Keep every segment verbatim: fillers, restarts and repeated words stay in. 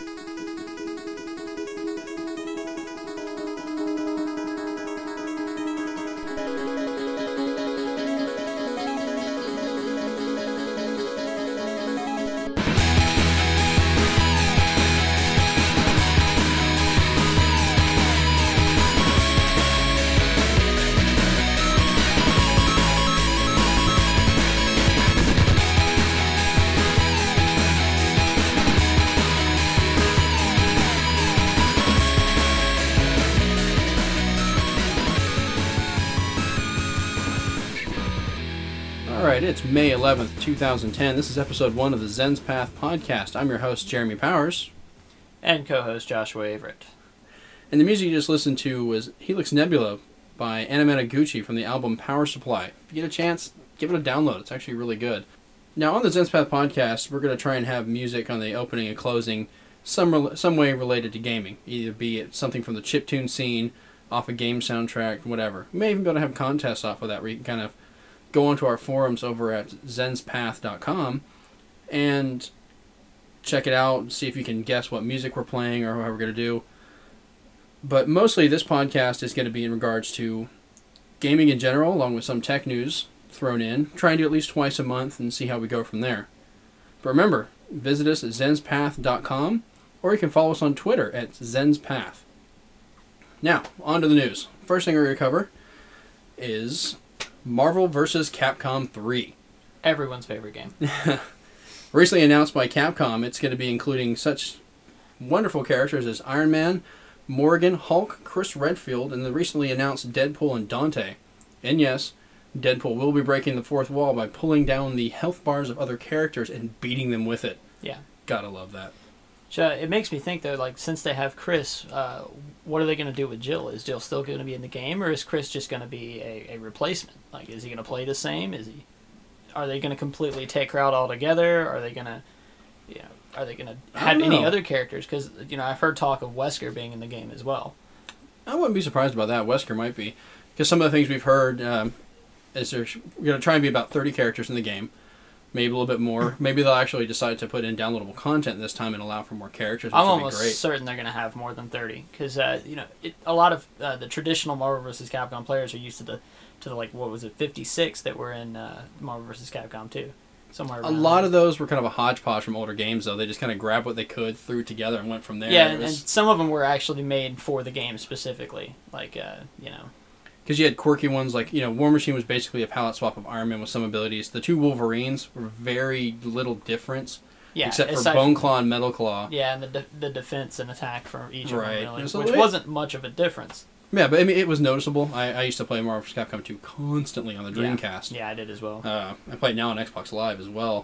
It's May eleventh, two thousand ten. This is episode one of the Zen's Path podcast. I'm your host, Jeremy Powers. And co-host Joshua Averett. And the music you just listened to was Helix Nebula by Anamanaguchi from the album Power Supply. If you get a chance, give it a download. It's actually really good. Now, on the Zen's Path podcast, we're going to try and have music on the opening and closing some some way related to gaming. Either be it something from the chiptune scene, off a game soundtrack, whatever. We may even be able to have contests off of that where you can kind of go onto our forums over at zens path dot com and check it out and see if you can guess what music we're playing or what we're going to do. But mostly this podcast is going to be in regards to gaming in general, along with some tech news thrown in. Try and do at least twice a month and see how we go from there. But remember, visit us at zens path dot com or you can follow us on Twitter at zenspath. Now, on to the news. First thing we're going to cover is Marvel versus. Capcom three. Everyone's favorite game. Recently announced by Capcom, it's going to be including such wonderful characters as Iron Man, Morgan, Hulk, Chris Redfield, and the recently announced Deadpool and Dante. And yes, Deadpool will be breaking the fourth wall by pulling down the health bars of other characters and beating them with it. Yeah. Gotta love that. Uh, it makes me think, though, like, since they have Chris, uh, what are they going to do with Jill? Is Jill still going to be in the game, or is Chris just going to be a, a replacement? Like, is he going to play the same? Is he? Are they going to completely take her out altogether? Are they going to, you know, are they going to have any other characters? Because, you know, I've heard talk of Wesker being in the game as well. I wouldn't be surprised about that. Wesker might be. Because some of the things we've heard um, is there's going to try and be about thirty characters in the game. Maybe a little bit more. Maybe they'll actually decide to put in downloadable content this time and allow for more characters, which I'm would be almost great. certain they're going to have more than thirty. Because, uh, you know, it, a lot of uh, the traditional Marvel versus. Capcom players are used to the, to the like, what was it, fifty-six that were in uh, Marvel versus. Capcom two. Somewhere a lot there. Of those were kind of a hodgepodge from older games, though. They just kind of grabbed what they could, threw it together, and went from there. Yeah, was... and some of them were actually made for the game specifically. Like, uh, you know... Because you had quirky ones like, you know, War Machine was basically a palette swap of Iron Man with some abilities. The two Wolverines were very little difference, yeah, except for Bone Claw and Metal Claw. Yeah, and the de- the defense and attack from each right. of them, really, was which little, wasn't much of a difference. Yeah, but I mean, it was noticeable. I, I used to play Marvel versus. Capcom two constantly on the Dreamcast. Yeah, yeah I did as well. Uh, I play it now on Xbox Live as well.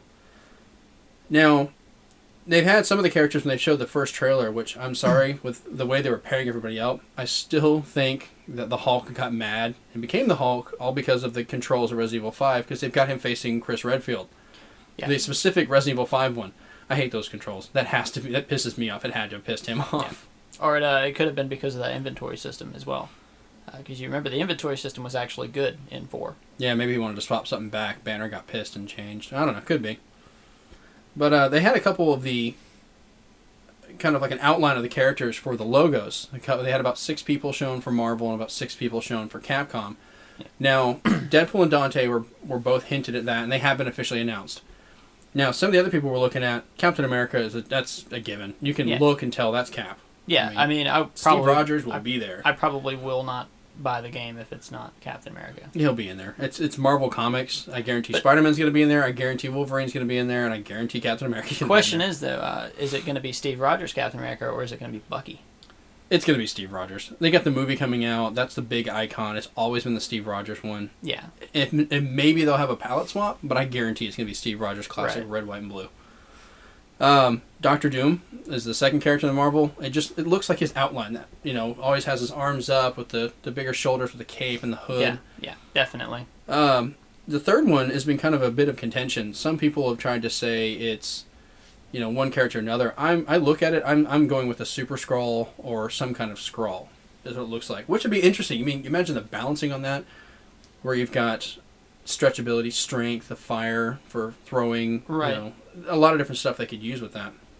Now, they've had some of the characters when they showed the first trailer, which I'm sorry, with the way they were pairing everybody out, I still think that the Hulk got mad and became the Hulk, all because of the controls of Resident Evil five, because they've got him facing Chris Redfield. Yeah. The specific Resident Evil five one. I hate those controls. That has to be, that pisses me off. It had to have pissed him off. Yeah. Or it, uh, it could have been because of that inventory system as well. Because uh, you remember the inventory system was actually good in four. Yeah, maybe he wanted to swap something back. Banner got pissed and changed. I don't know. Could be. But uh, they had a couple of the, kind of like an outline of the characters for the logos. They had about six people shown for Marvel and about six people shown for Capcom. Yeah. Now, Deadpool and Dante were, were both hinted at that, and they have been officially announced. Now, some of the other people we're looking at, Captain America, is a, that's a given. You can yeah. look and tell that's Cap. Yeah, I mean, I, mean, I Steve probably... Rogers will I, be there. I probably will not buy the game if it's not Captain America. He'll be in there. It's it's Marvel Comics. I guarantee but, Spider-Man's going to be in there. I guarantee Wolverine's going to be in there, and I guarantee Captain America's going to be in there. The question is, though, uh, is it going to be Steve Rogers Captain America, or is it going to be Bucky? It's going to be Steve Rogers. They got the movie coming out. That's the big icon. It's always been the Steve Rogers one. Yeah. If, if maybe they'll have a palette swap, but I guarantee it's going to be Steve Rogers classic right. red, white, and blue. Um, Doctor Doom is the second character in the Marvel. It just it looks like his outline that you know always has his arms up with the, the bigger shoulders with the cape and the hood. Yeah, yeah, definitely. Um, the third one has been kind of a bit of contention. Some people have tried to say it's you know one character or another. I'm I look at it. I'm I'm going with a Super Skrull or some kind of Skrull. Is what it looks like, which would be interesting. I mean, imagine the balancing on that, where you've got stretchability, strength, the fire for throwing. Right. You know, a lot of different stuff they could use with that.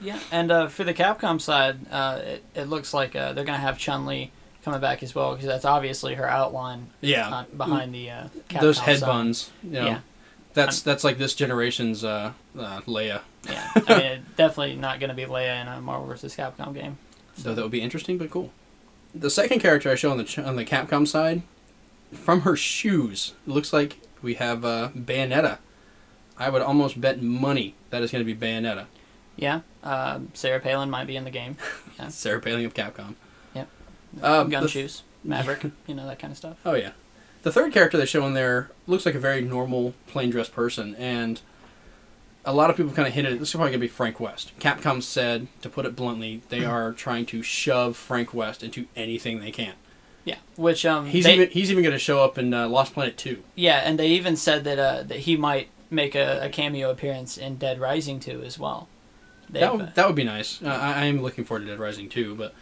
Yeah, and uh, for the Capcom side, uh, it, it looks like uh, they're going to have Chun-Li coming back as well, because that's obviously her outline Yeah. uh, behind the uh, Capcom Those head side. buns. You know, Yeah. That's that's like this generation's uh, uh, Leia. Yeah, I mean, it's definitely not going to be Leia in a Marvel versus. Capcom game. So that would be interesting, but cool. The second character I show on the ch- on the Capcom side, from her shoes, it looks like we have uh, Bayonetta. I would almost bet money that is going to be Bayonetta. Yeah, uh, Sarah Palin might be in the game. Yeah. Sarah Palin of Capcom. Yep. Um, Gun the- shoes, Maverick, you know, that kind of stuff. Oh, yeah. The third character they show in there looks like a very normal, plain-dressed person, and a lot of people kind of hinted, this is probably going to be Frank West. Capcom said, to put it bluntly, they are trying to shove Frank West into anything they can. Yeah, which um, He's they, even he's even going to show up in uh, Lost Planet two. yeah, and they even said that uh, that he might make a, a cameo appearance in Dead Rising two as well. They've, That uh, would, that would be nice. Uh, I, I am looking forward to Dead Rising two, but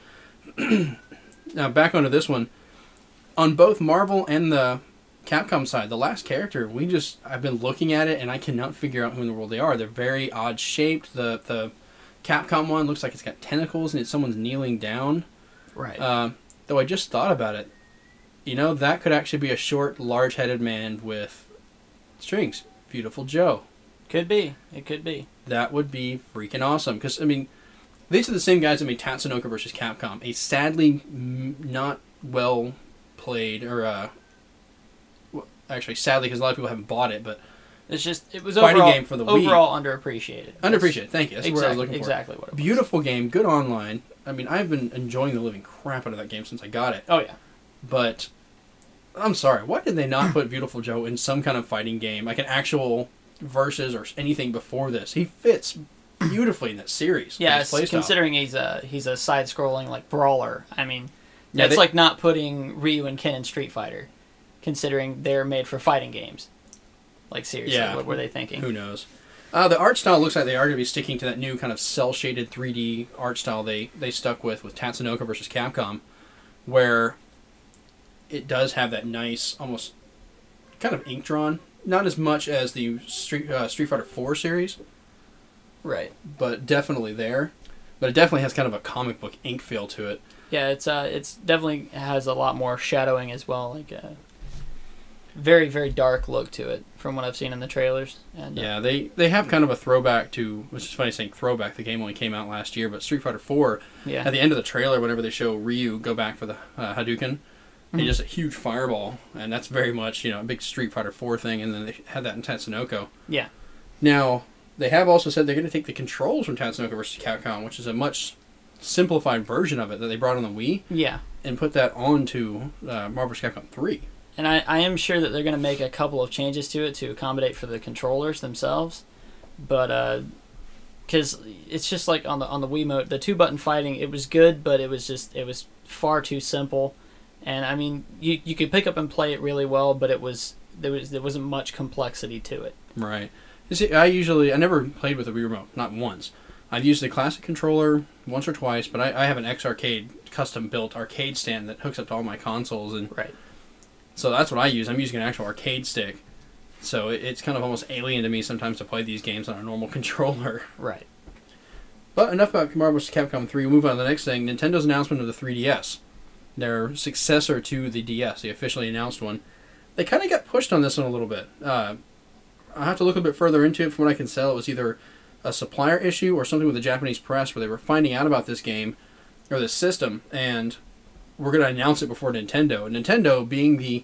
now back onto this one. On both Marvel and the Capcom side, the last character, we just I've been looking at it and I cannot figure out who in the world they are. They're very odd shaped. The the Capcom one looks like it's got tentacles and it's someone's kneeling down. right. Uh, though I just thought about it, you know, that could actually be a short, large-headed man with strings. Beautiful Joe. Could be. It could be. That would be freaking awesome. Because, I mean, these are the same guys that made Tatsunoko versus Capcom. A sadly m- not well played, or, uh, well, actually, sadly, because a lot of people haven't bought it, but It's just it was Fighting overall, game for the Wii. overall underappreciated. underappreciated. Thank you. That's exactly, what I was looking for. exactly what it was. Beautiful game, good online. I mean, I've been enjoying the living crap out of that game since I got it. Oh yeah. But I'm sorry, why did they not put Beautiful Joe in some kind of fighting game, like an actual versus or anything before this? He fits beautifully in that series. Yeah, in his playstyle. considering he's a he's a side scrolling like brawler. I mean, Yeah, that's they- like not putting Ryu and Ken in Street Fighter, considering they're made for fighting games. Like seriously, Yeah. what were they thinking? Who knows? Uh, the art style looks like they are going to be sticking to that new kind of cel-shaded three D art style they, they stuck with with Tatsunoko versus Capcom, where it does have that nice, almost kind of ink drawn. Not as much as the Street uh, Street Fighter four series, Right. but definitely there. But it definitely has kind of a comic book ink feel to it. Yeah, it's uh, it's definitely has a lot more shadowing as well, like a very very dark look to it from what I've seen in the trailers. And uh, Yeah, they, they have kind of a throwback to, which is funny saying throwback, the game only came out last year, but Street Fighter four, yeah, at the end of the trailer, whenever they show Ryu go back for the uh, Hadouken, Mhm. he just a huge fireball, and that's very much, you know, a big Street Fighter four thing, and then they had that in Tatsunoko. yeah, Now, they have also said they're going to take the controls from Tatsunoko versus. Capcom, which is a much simplified version of it that they brought on the Wii, yeah. and put that onto uh, Marvel versus. Capcom three. And I, I am sure that they're going to make a couple of changes to it to accommodate for the controllers themselves, but because it's just like on the on the Wiimote, the two button fighting, it was good, but it was just it was far too simple, and I mean you you could pick up and play it really well, but it was there was there wasn't much complexity to it. Right. You see, I usually, I never played with a Wii Remote, not once. I've used the classic controller once or twice, but I, I have an X-Arcade custom-built arcade stand that hooks up to all my consoles, and Right. so that's what I use. I'm using an actual arcade stick, so it, it's kind of almost alien to me sometimes to play these games on a normal controller. Right. But enough about Marvel versus. Capcom three. We'll move on to the next thing. Nintendo's announcement of the three D S. Their successor to the D S, the officially announced one. They kind of got pushed on this one a little bit. Uh, I have to look a bit further into it. From what I can tell, it was either a supplier issue or something with the Japanese press where they were finding out about this game or this system, and we're going to announce it before Nintendo. And Nintendo, being the,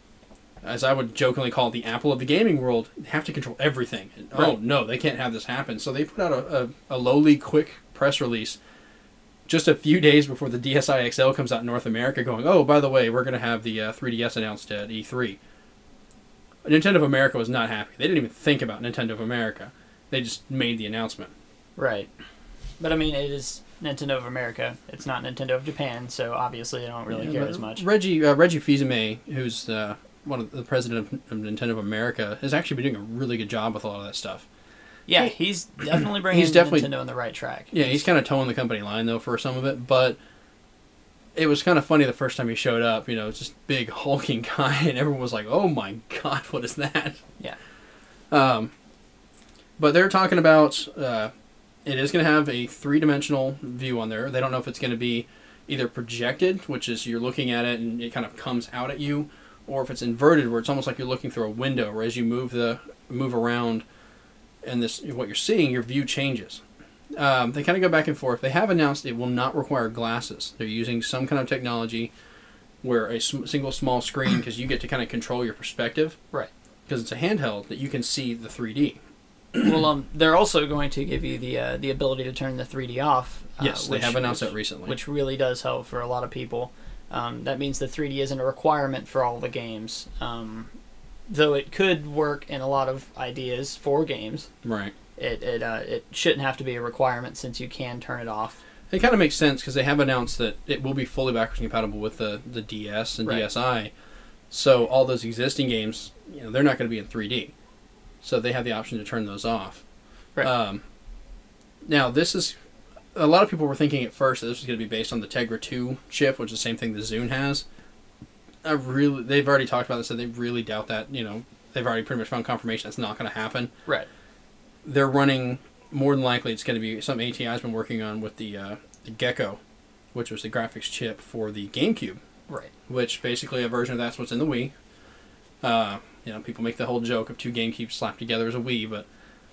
as I would jokingly call it, the Apple of the gaming world, have to control everything. And, oh Right. no, they can't have this happen. So they put out a, a, a lowly, quick press release just a few days before the D S i X L comes out in North America, going, oh, by the way, we're going to have the uh, three D S announced at E three. Nintendo of America was not happy. They didn't even think about Nintendo of America. They just made the announcement. Right. But I mean, it is Nintendo of America. It's not Nintendo of Japan, so obviously they don't really Yeah, care but as much. Reggie uh, Reggie Fils-Aimé, who's uh, one of the president of, of Nintendo of America, has actually been doing a really good job with a lot of that stuff. Yeah, he's definitely bringing He's definitely- Nintendo on the right track. Yeah, he's kind of towing the company line though for some of it, but it was kind of funny the first time he showed up. You know, it's just big hulking guy, and everyone was like, "Oh my god, what is that?" Yeah. Um, but they're talking about uh, it is going to have a three-dimensional view on there. They don't know if it's going to be either projected, which is you're looking at it and it kind of comes out at you, or if it's inverted, where it's almost like you're looking through a window, where as you move the move around and this what you're seeing, your view changes. Um, they kind of go back and forth. They have announced it will not require glasses. They're using some kind of technology where a sm- single small screen, because you get to kind of control your perspective. Right. Because it's a handheld, that you can see the three D. Well, um, they're also going to give you the uh, the ability to turn the three D off. Uh, Yes, which, they have announced which, that recently. Which really does help for a lot of people. Um, that means the three D isn't a requirement for all the games. Um, though it could work in a lot of ideas for games. Right. It it uh, it shouldn't have to be a requirement since you can turn it off. It kind of makes sense because they have announced that it will be fully backwards compatible with the, the D S and Right. D S i. So all those existing games, you know, they're not going to be in three D. So they have the option to turn those off. Right. Um, now, this is... A lot of people were thinking at first that this was going to be based on the Tegra two chip, which is the same thing the Zune has. I really... They've already talked about this, and they really doubt that, you know... They've already pretty much found confirmation that's not going to happen. Right. They're running... More than likely, it's going to be something A T I's been working on with the, uh, the Gecko, which was the graphics chip for the GameCube. Right. Which basically a version of that's what's in the Wii. Uh, you know, people make the whole joke of two GameCubes slapped together as a Wii, but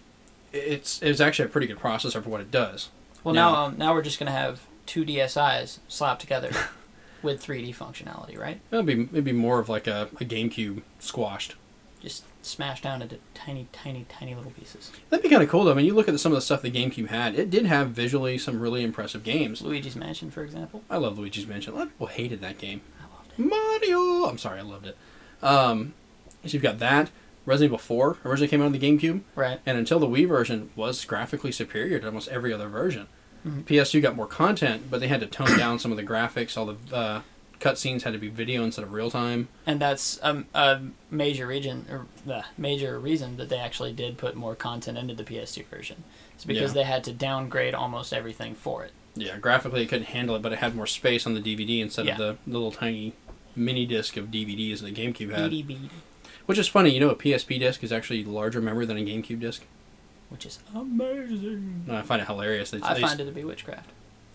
it's it's actually a pretty good processor for what it does. Well, now, now um, now we're just going to have two D S Is slapped together with three D functionality, right? It'll be it'd be more of like a, a GameCube squashed. Just smashed down into tiny, tiny, tiny little pieces. That'd be kind of cool, though. I mean, you look at some of the stuff the GameCube had. It did have visually some really impressive games. Luigi's Mansion, for example. I love Luigi's Mansion. A lot of people hated that game. I loved it. Mario! I'm sorry, I loved it. Um, so you've got that. Resident Evil four originally came out on the GameCube. Right. And until the Wii version was graphically superior to almost every other version. Mm-hmm. P S two got more content, but they had to tone down some of the graphics. All the uh, cutscenes had to be video instead of real time. And that's a, a major region, or the major reason that they actually did put more content into the P S two version. It's because Yeah. they had to downgrade almost everything for it. Yeah, graphically it couldn't handle it, but it had more space on the D V D instead Yeah. of the little tiny mini disc of D V Ds that the GameCube had. Beady beady. Which is funny, you know, a P S P disc is actually larger memory than a GameCube disc. Which is amazing. I find it hilarious. They, I they find it to be witchcraft.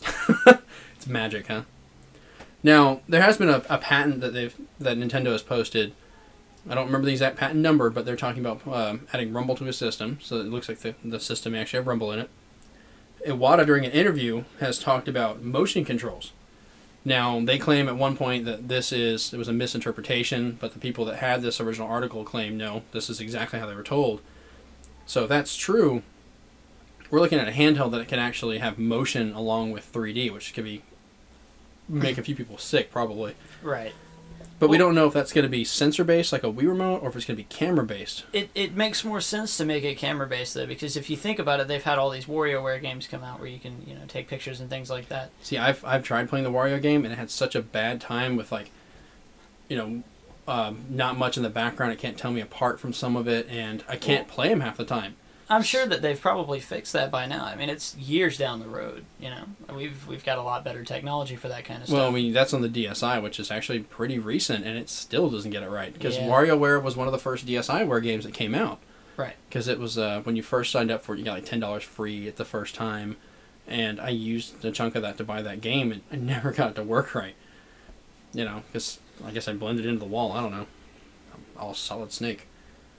It's magic, huh? Now, there has been a, a patent that they've that Nintendo has posted. I don't remember the exact patent number, but they're talking about um, adding Rumble to a system, so it looks like the, the system may actually have Rumble in it. Iwata, during an interview, has talked about motion controls. Now, they claim at one point that this is it was a misinterpretation, but the people that had this original article claim, no, this is exactly how they were told. So if that's true, we're looking at a handheld that can actually have motion along with three D, which could be make a few people sick, probably. Right. But Well, we don't know if that's going to be sensor-based, like a Wii remote, or if it's going to be camera-based. It it makes more sense to make it camera based though, because if you think about it, they've had all these WarioWare games come out where you can you know take pictures and things like that. See, I've I've tried playing the Wario game, and it had such a bad time with, like, you know, um, not much in the background. It can't tell me apart from some of it, and I can't play them half the time. I'm sure that they've probably fixed that by now. I mean, it's years down the road. You know, we've we've got a lot better technology for that kind of stuff. Well, I mean, that's on the D S i, which is actually pretty recent, and it still doesn't get it right. Because Yeah. WarioWare was one of the first DSiWare games that came out. Right. Because it was, uh, when you first signed up for it, you got like ten dollars free at the first time. And I used a chunk of that to buy that game, and I never got it to work right. You know, because I guess I blended into the wall. I don't know. I'm all Solid Snake.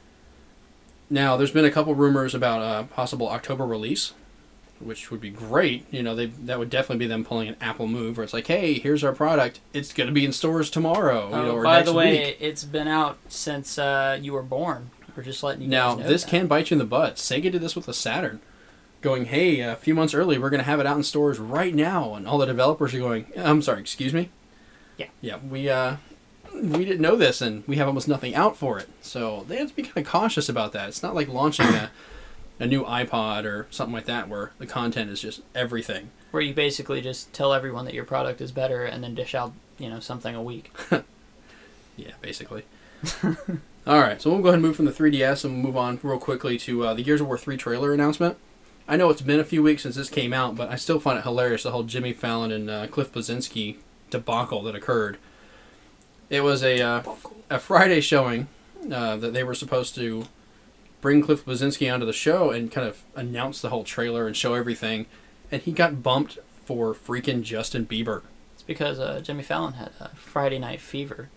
Now, there's been a couple rumors about a possible October release, which would be great. You know, they that would definitely be them pulling an Apple move, where it's like, hey, here's our product. It's going to be in stores tomorrow, Oh, you know, or by next the way, week. it's been out since uh, you were born. We're just letting you Now, guys know this that. can bite you in the butt. Sega did this with the Saturn, going, hey, a few months early, we're going to have it out in stores right now. And all the developers are going, I'm sorry, excuse me? Yeah. Yeah, we, uh, we didn't know this, and we have almost nothing out for it. So they have to be kind of cautious about that. It's not like launching a, a new iPod or something like that, where the content is just everything. Where you basically just tell everyone that your product is better and then dish out you know something a week. Yeah, basically. All right, so we'll go ahead and move from the three D S and move on real quickly to uh, the Gears of War three trailer announcement. I know it's been a few weeks since this came out, but I still find it hilarious, the whole Jimmy Fallon and uh, Cliff Bleszinski debacle that occurred. It was a uh, a Friday showing uh, that they were supposed to bring Cliff Bleszinski onto the show and kind of announce the whole trailer and show everything, and he got bumped for freaking Justin Bieber. It's because uh, Jimmy Fallon had a Friday Night Fever.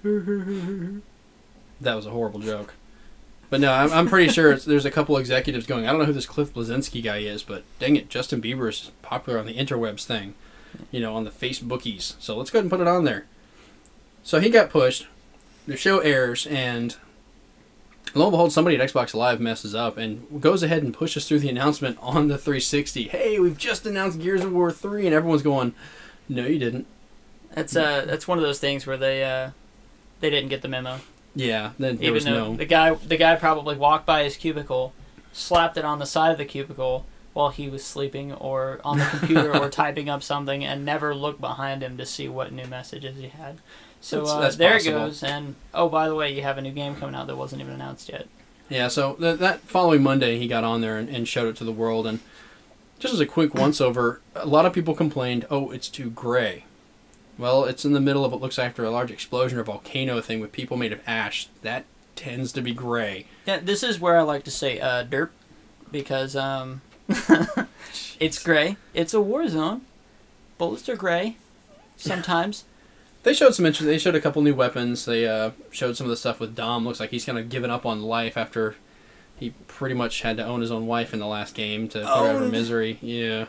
That was a horrible joke. But no, I'm, I'm pretty sure it's, there's a couple executives going, I don't know who this Cliff Bleszinski guy is, but dang it, Justin Bieber is popular on the interwebs thing, you know, on the Facebookies. So let's go ahead and put it on there. So he got pushed. The show airs, and lo and behold, somebody at Xbox Live messes up and goes ahead and pushes through the announcement on the three sixty. Hey, we've just announced Gears of War three, and everyone's going, no, you didn't. That's uh, that's one of those things where they uh, they didn't get the memo. Yeah, then there Even was though no... the guy the guy probably walked by his cubicle, slapped it on the side of the cubicle while he was sleeping or on the computer or typing up something, and never looked behind him to see what new messages he had. So That's- uh, that's there possible. it goes, and oh, by the way, you have a new game coming out that wasn't even announced yet. Yeah, so th- that following Monday, he got on there and, and showed it to the world. And just as a quick once-over, a lot of people complained, oh, it's too gray. Well, it's in the middle of what looks after a large explosion or volcano thing with people made of ash. That tends to be gray. Yeah, this is where I like to say uh, derp, because um, it's gray. It's a war zone. Bullets are gray sometimes. They showed some interest. They showed a couple new weapons. They uh, showed some of the stuff with Dom. Looks like he's kind of given up on life after he pretty much had to own his own wife in the last game to put her out of her Owned. misery. Yeah.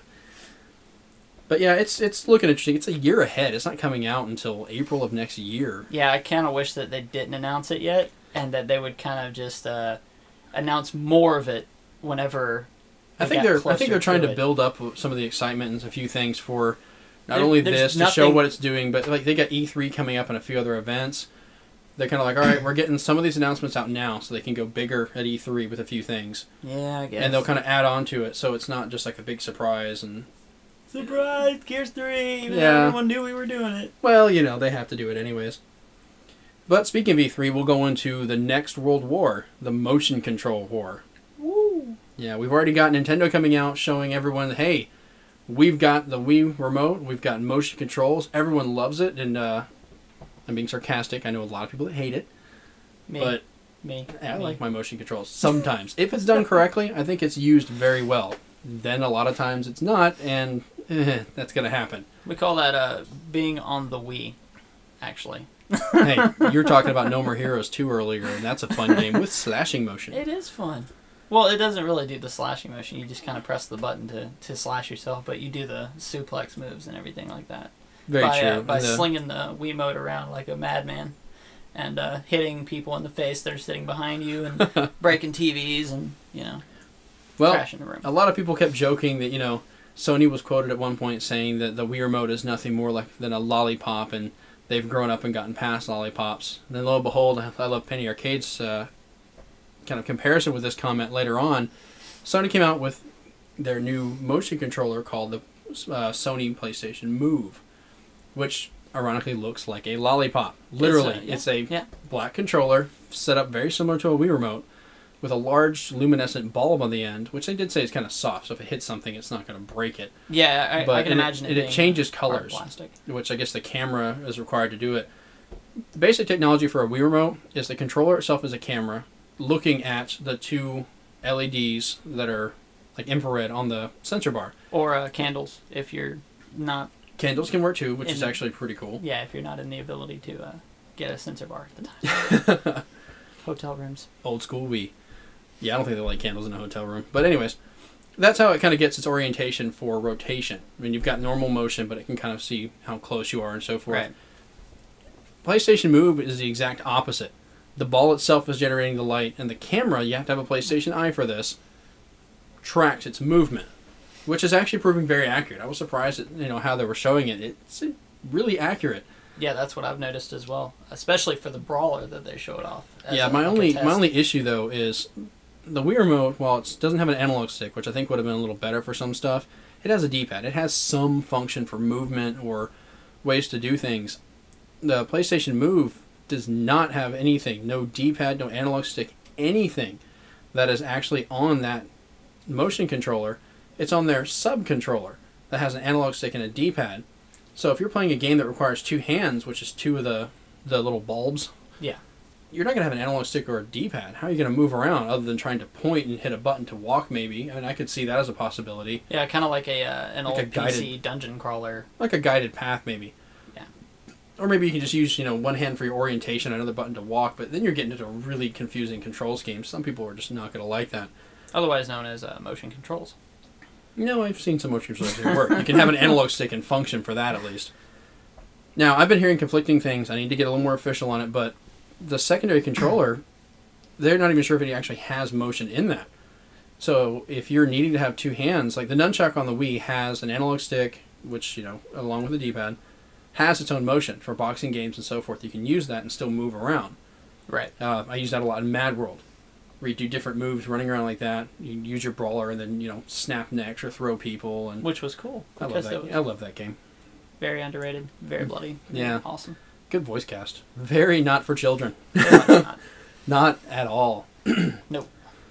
But yeah, it's it's looking interesting. It's a year ahead. It's not coming out until April of next year. Yeah, I kind of wish that they didn't announce it yet, and that they would kind of just uh, announce more of it whenever. I they think got they're I closer think they're trying to it. build up some of the excitement and a few things for not There- only there's this to show nothing- what it's doing, but like they got E three coming up and a few other events. They're kind of like, all right, we're getting some of these announcements out now, so they can go bigger at E three with a few things, Yeah, I guess. and they'll kind of add on to it, so it's not just like a big surprise. And Surprise, Gears three! Even Yeah. though everyone knew we were doing it. well, you know, they have to do it anyways. But speaking of E three, we'll go into the next World War, the motion control war. Woo! Yeah, we've already got Nintendo coming out showing everyone, hey, we've got the Wii remote, we've got motion controls, everyone loves it, and uh, I'm being sarcastic, I know a lot of people that hate it, Me. but Me. I Me. like my motion controls sometimes. If it's done correctly, I think it's used very well. Then a lot of times it's not, and eh, that's going to happen. We call that uh, being on the Wii, actually. Hey, you were talking about No More Heroes two earlier, and that's a fun game with slashing motion. It is fun. Well, it doesn't really do the slashing motion. You just kind of press the button to, to slash yourself, but you do the suplex moves and everything like that. Very by, true. Uh, by And the- slinging the Wiimote around like a madman and uh, hitting people in the face that are sitting behind you and breaking T Vs and, you know, well, crashing the room. a lot of people kept joking that, you know, Sony was quoted at one point saying that the Wii Remote is nothing more like than a lollipop, and they've grown up and gotten past lollipops. And then lo and behold, I love Penny Arcade's uh, kind of comparison with this comment later on. Sony came out with their new motion controller called the uh, Sony PlayStation Move, which ironically looks like a lollipop. Literally, It's a- yeah, it's a yeah. black controller set up very similar to a Wii Remote, with a large luminescent bulb on the end, which they did say is kind of soft, so if it hits something, it's not going to break it. Yeah, I, But I can and it- imagine it, and it being changes hard colors. plastic. Which I guess the camera is required to do it. The basic technology for a Wii Remote is the controller itself is a camera looking at the two L E Ds that are like infrared on the sensor bar. Or uh, candles, if you're not, Candles can work too, which In is the- actually pretty cool. yeah, if you're not in the ability to uh, get a sensor bar at the time. Hotel rooms. Old school Wii. Yeah, I don't think they light candles in a hotel room. But anyways, that's how it kind of gets its orientation for rotation. I mean, you've got normal motion, but it can kind of see how close you are and so forth. Right. PlayStation Move is the exact opposite. The ball itself is generating the light, and the camera, you have to have a PlayStation Eye for this, tracks its movement, which is actually proving very accurate. I was surprised at you know how they were showing it. It's really accurate. Yeah, that's what I've noticed as well, especially for the brawler that they showed off. as Yeah, a- my like a only test. my only issue though is the Wii Remote, while it doesn't have an analog stick, which I think would have been a little better for some stuff, it has a D-pad. It has some function for movement or ways to do things. The PlayStation Move does not have anything, no D-pad, no analog stick, anything that is actually on that motion controller. It's on their sub-controller that has an analog stick and a D-pad. So if you're playing a game that requires two hands, which is two of the, the little bulbs, Yeah. you're not going to have an analog stick or a D-pad. How are you going to move around other than trying to point and hit a button to walk, maybe? I mean, I could see that as a possibility. Yeah, kind of like a uh, an Like old a guided- P C dungeon crawler. Like a guided path, maybe. Yeah. Or maybe you can just use, you know, one hand for your orientation, another button to walk, but then you're getting into a really confusing control scheme. Some people are just not going to like that. Otherwise known as uh, motion controls. No, I've seen some motion controllers that work. You can have an analog stick and function for that, at least. Now, I've been hearing conflicting things. I need to get a little more official on it, but the secondary controller, they're not even sure if it actually has motion in that. So if you're needing to have two hands, like the nunchuck on the Wii has an analog stick, which, you know, along with the D-pad, has its own motion for boxing games and so forth. You can use that and still move around. Right. Uh, I use that a lot in Mad World, where you do different moves running around like that. You use your brawler and then, you know, snap necks or throw people. And Which was cool. I love because that. was I love that game. very underrated, very bloody. Yeah. Awesome. Good voice cast. Very not for children. Very not. Not at all. Nope.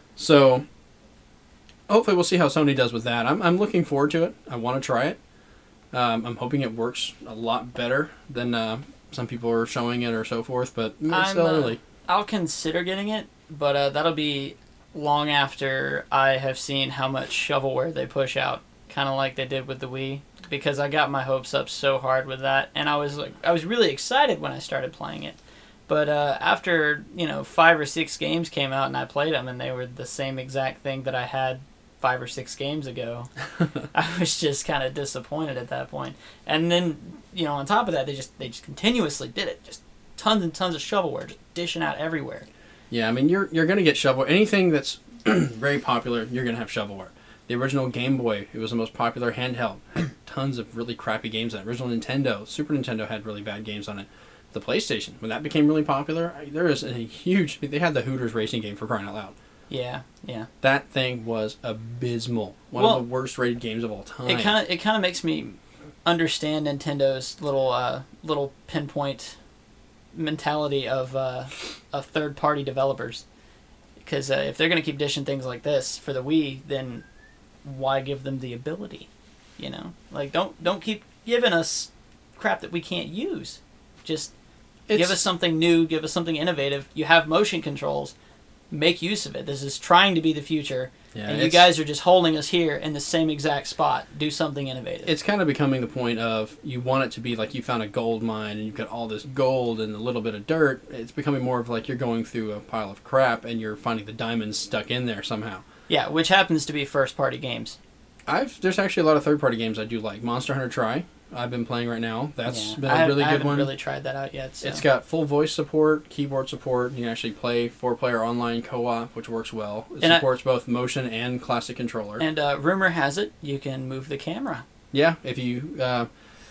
So, hopefully we'll see how Sony does with that. I'm, I'm looking forward to it. I want to try it. Um, I'm hoping it works a lot better than uh, some people are showing it or so forth, but it's I'm, still uh, early. I'll consider getting it, but uh, that'll be long after I have seen how much shovelware they push out, kind of like they did with the Wii, because I got my hopes up so hard with that, and I was like, I was really excited when I started playing it. But uh, after, you know, five or six games came out and I played them and they were the same exact thing that I had five or six games ago, I was just kind of disappointed at that point. And then, you know, on top of that, they just they just continuously did it. Just tons and tons of shovelware, just dishing out everywhere. Yeah, I mean, you're you're going to get shovelware. Anything that's very popular, you're going to have shovelware. The original Game Boy, it was the most popular handheld. Had tons of really crappy games on it. Original Nintendo, Super Nintendo had really bad games on it. The PlayStation, when that became really popular, there is a huge... They had the Hooters racing game, for crying out loud. Yeah, yeah. That thing was abysmal. One Well, of the worst rated games of all time. It kind of it kind of makes me understand Nintendo's little uh, little pinpoint mentality of uh, of third party developers, because uh, if they're gonna keep dishing things like this for the Wii, then why give them the ability? You know, like don't don't keep giving us crap that we can't use. Just It's, give us something new. Give us something innovative. You have motion controls. Make use of it. This is trying to be the future. yeah, And you it's- guys are just holding us here in the same exact spot. Do something innovative. It's kind of becoming the point of you want it to be like you found a gold mine and you've got all this gold and a little bit of dirt. It's becoming more of like you're going through a pile of crap and you're finding the diamonds stuck in there somehow. Yeah, which happens to be first-party games. I've There's actually a lot of third-party games I do like. Monster Hunter Tri, I've been playing right now. That's Yeah. been I a have- really I good haven't one. really tried that out yet. So. It's got full voice support, keyboard support. You can actually play four-player online co-op, which works well. It And I- supports both motion and classic controller. And uh, rumor has it you can move the camera. Yeah, if you uh,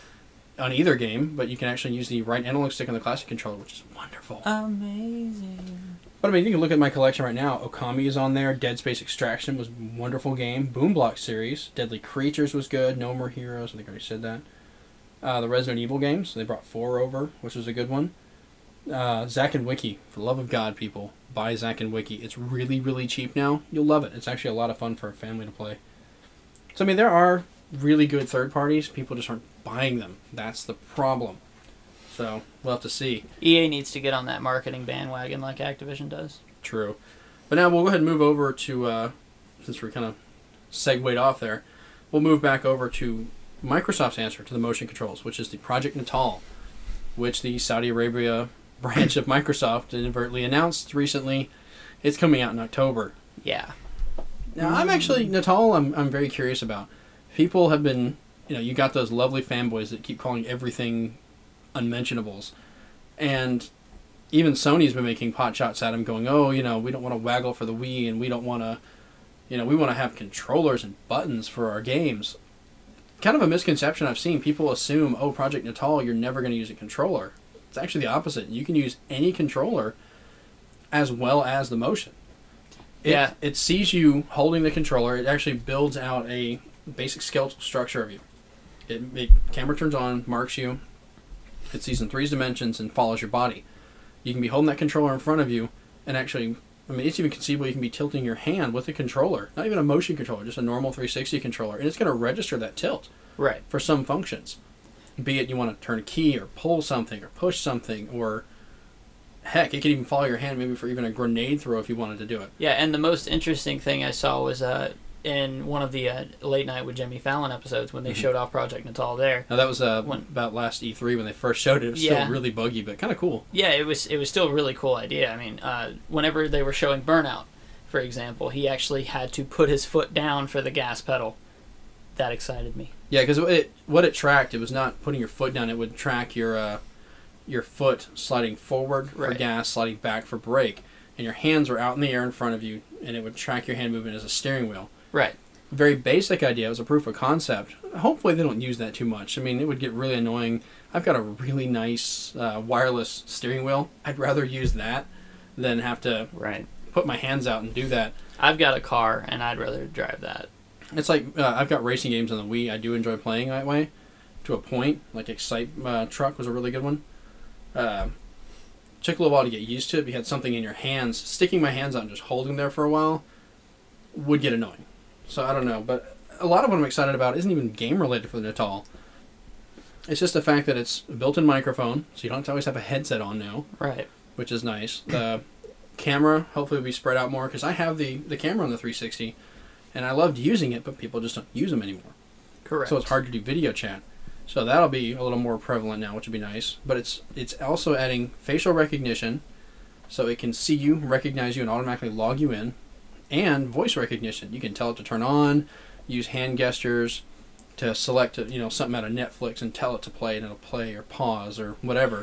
on either game, but you can actually use the right analog stick on the classic controller, which is wonderful. Amazing. But I mean, you can look at my collection right now. Okami is on there. Dead Space Extraction was a wonderful game. Boom Block series. Deadly Creatures was good. No More Heroes. I think I already said that. Uh, the Resident Evil games. They brought four over, which was a good one. Uh, Zack and Wiki. For the love of God, people, buy Zack and Wiki. It's really, really cheap now. You'll love it. It's actually a lot of fun for a family to play. So I mean, there are really good third parties. People just aren't buying them. That's the problem. So we'll have to see. E A needs to get on that marketing bandwagon like Activision does. True. But now we'll go ahead and move over to, uh, since we're kind of segued off there, we'll move back over to Microsoft's answer to the motion controls, which is the Project Natal, which the Saudi Arabia branch of Microsoft inadvertently announced recently. It's coming out in October. Yeah. Now, I'm actually, Natal, I'm, I'm very curious about. People have been, you know, you got those lovely fanboys that keep calling everything unmentionables. And even Sony's been making pot shots at them going, oh, you know, we don't want to waggle for the Wii and we don't want to, you know, we want to have controllers and buttons for our games. Kind of a misconception I've seen. People assume, oh, Project Natal, you're never going to use a controller. It's actually the opposite. You can use any controller as well as the motion. It, Yeah. It sees you holding the controller. It actually builds out a basic skeletal structure of you. It, it camera turns on, marks you. It sees in three dimensions and follows your body. You can be holding that controller in front of you and actually, I mean, it's even conceivable you can be tilting your hand with a controller. Not even a motion controller, just a normal three sixty controller. And it's going to register that tilt Right. for some functions. Be it you want to turn a key or pull something or push something or heck, it could even follow your hand maybe for even a grenade throw if you wanted to do it. Yeah, and the most interesting thing I saw was uh, in one of the uh, Late Night with Jimmy Fallon episodes when they Mm-hmm. showed off Project Natal there. Now that was uh, When- about last E three when they first showed it. It was Yeah. still really buggy, but kind of cool. Yeah, it was it was still a really cool idea. I mean, uh, whenever they were showing Burnout, for example, he actually had to put his foot down for the gas pedal. That excited me. Yeah, because it, what it tracked, it was not putting your foot down. It would track your uh, your foot sliding forward for Right. gas, sliding back for brake, and your hands were out in the air in front of you, and it would track your hand movement as a steering wheel. Right. Very basic idea. It was a proof of concept. Hopefully they don't use that too much. I mean, it would get really annoying. I've got a really nice uh, wireless steering wheel. I'd rather use that than have to Right. put my hands out and do that. I've got a car, and I'd rather drive that. It's like uh, I've got racing games on the Wii. I do enjoy playing that way, to a point. Like Excite uh, Truck was a really good one. Uh, took a little while to get used to it. If you had something in your hands, sticking my hands out and just holding there for a while would get annoying. So I don't know, but a lot of what I'm excited about isn't even game related for the Natal. It's just the fact that it's a built-in microphone, so you don't have to always have a headset on now, Right. which is nice. The camera hopefully will be spread out more because I have the the camera on the three sixty. And I loved using it, but people just don't use them anymore. Correct. So it's hard to do video chat. So that'll be a little more prevalent now, which would be nice. But it's it's also adding facial recognition, so it can see you, recognize you, and automatically log you in, and voice recognition. You can tell it to turn on, use hand gestures to select you know something out of Netflix and tell it to play, and it'll play or pause or whatever.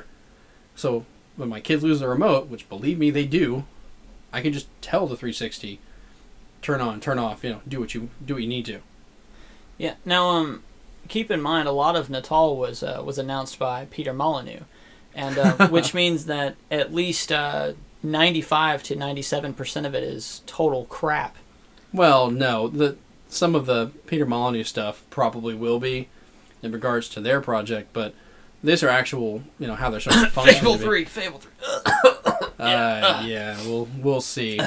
So when my kids lose the remote, which believe me they do, I can just tell the three sixty. Turn on, turn off, you know, do what you do what you need to. Yeah. Now, um, keep in mind, a lot of Natal was uh, was announced by Peter Molyneux, and uh, which means that at least uh, ninety-five to ninety-seven percent of it is total crap. Well, no, the some of the Peter Molyneux stuff probably will be in regards to their project, but these are actual, you know, how they're supposed to function. Fable to be. three, Fable three. Uh, yeah, we'll we'll see.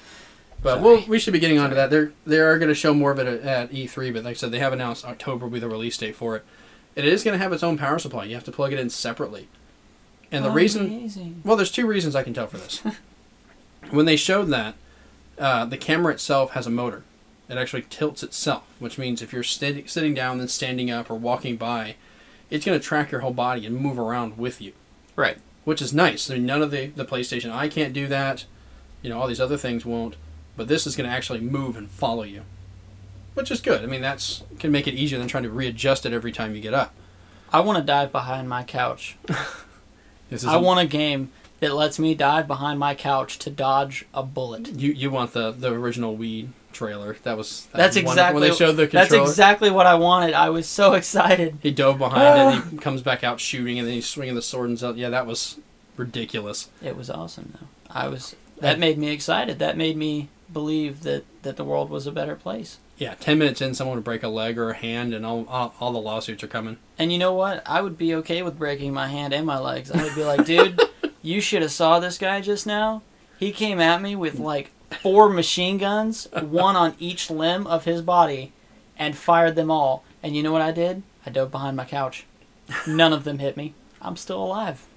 But Sorry. we'll, we should be getting onto that. They're they are going to show more of it at, at E three, but like I said, they have announced October will be the release date for it. It is going to have its own power supply. You have to plug it in separately. And the reason, Amazing. well, there's two reasons I can tell for this. When they showed that, uh, the camera itself has a motor. It actually tilts itself, which means if you're st- sitting down, then standing up, or walking by, it's going to track your whole body and move around with you. Right. Which is nice. I mean, none of the, the PlayStation I can't do that. You know, all these other things won't. But this is going to actually move and follow you. Which is good. I mean, that's can make it easier than trying to readjust it every time you get up. I want to dive behind my couch. This is I want a game that lets me dive behind my couch to dodge a bullet. You you want the, the original Wii trailer. That was that That's was wonderful. exactly When they showed the That's controller. exactly what I wanted. I was so excited. He dove behind it, he comes back out shooting, and then he's swinging the sword and stuff. Yeah, that was ridiculous. It was awesome, though. I was. That made me excited. That made me believe that, that the world was a better place. Yeah, ten minutes in, someone would break a leg or a hand, and all all, all the lawsuits are coming. And you know what? I would be okay with breaking my hand and my legs. I would be like, dude, you should have saw this guy just now. He came at me with like four machine guns, one on each limb of his body, and fired them all. And you know what I did? I dove behind my couch. None of them hit me. I'm still alive.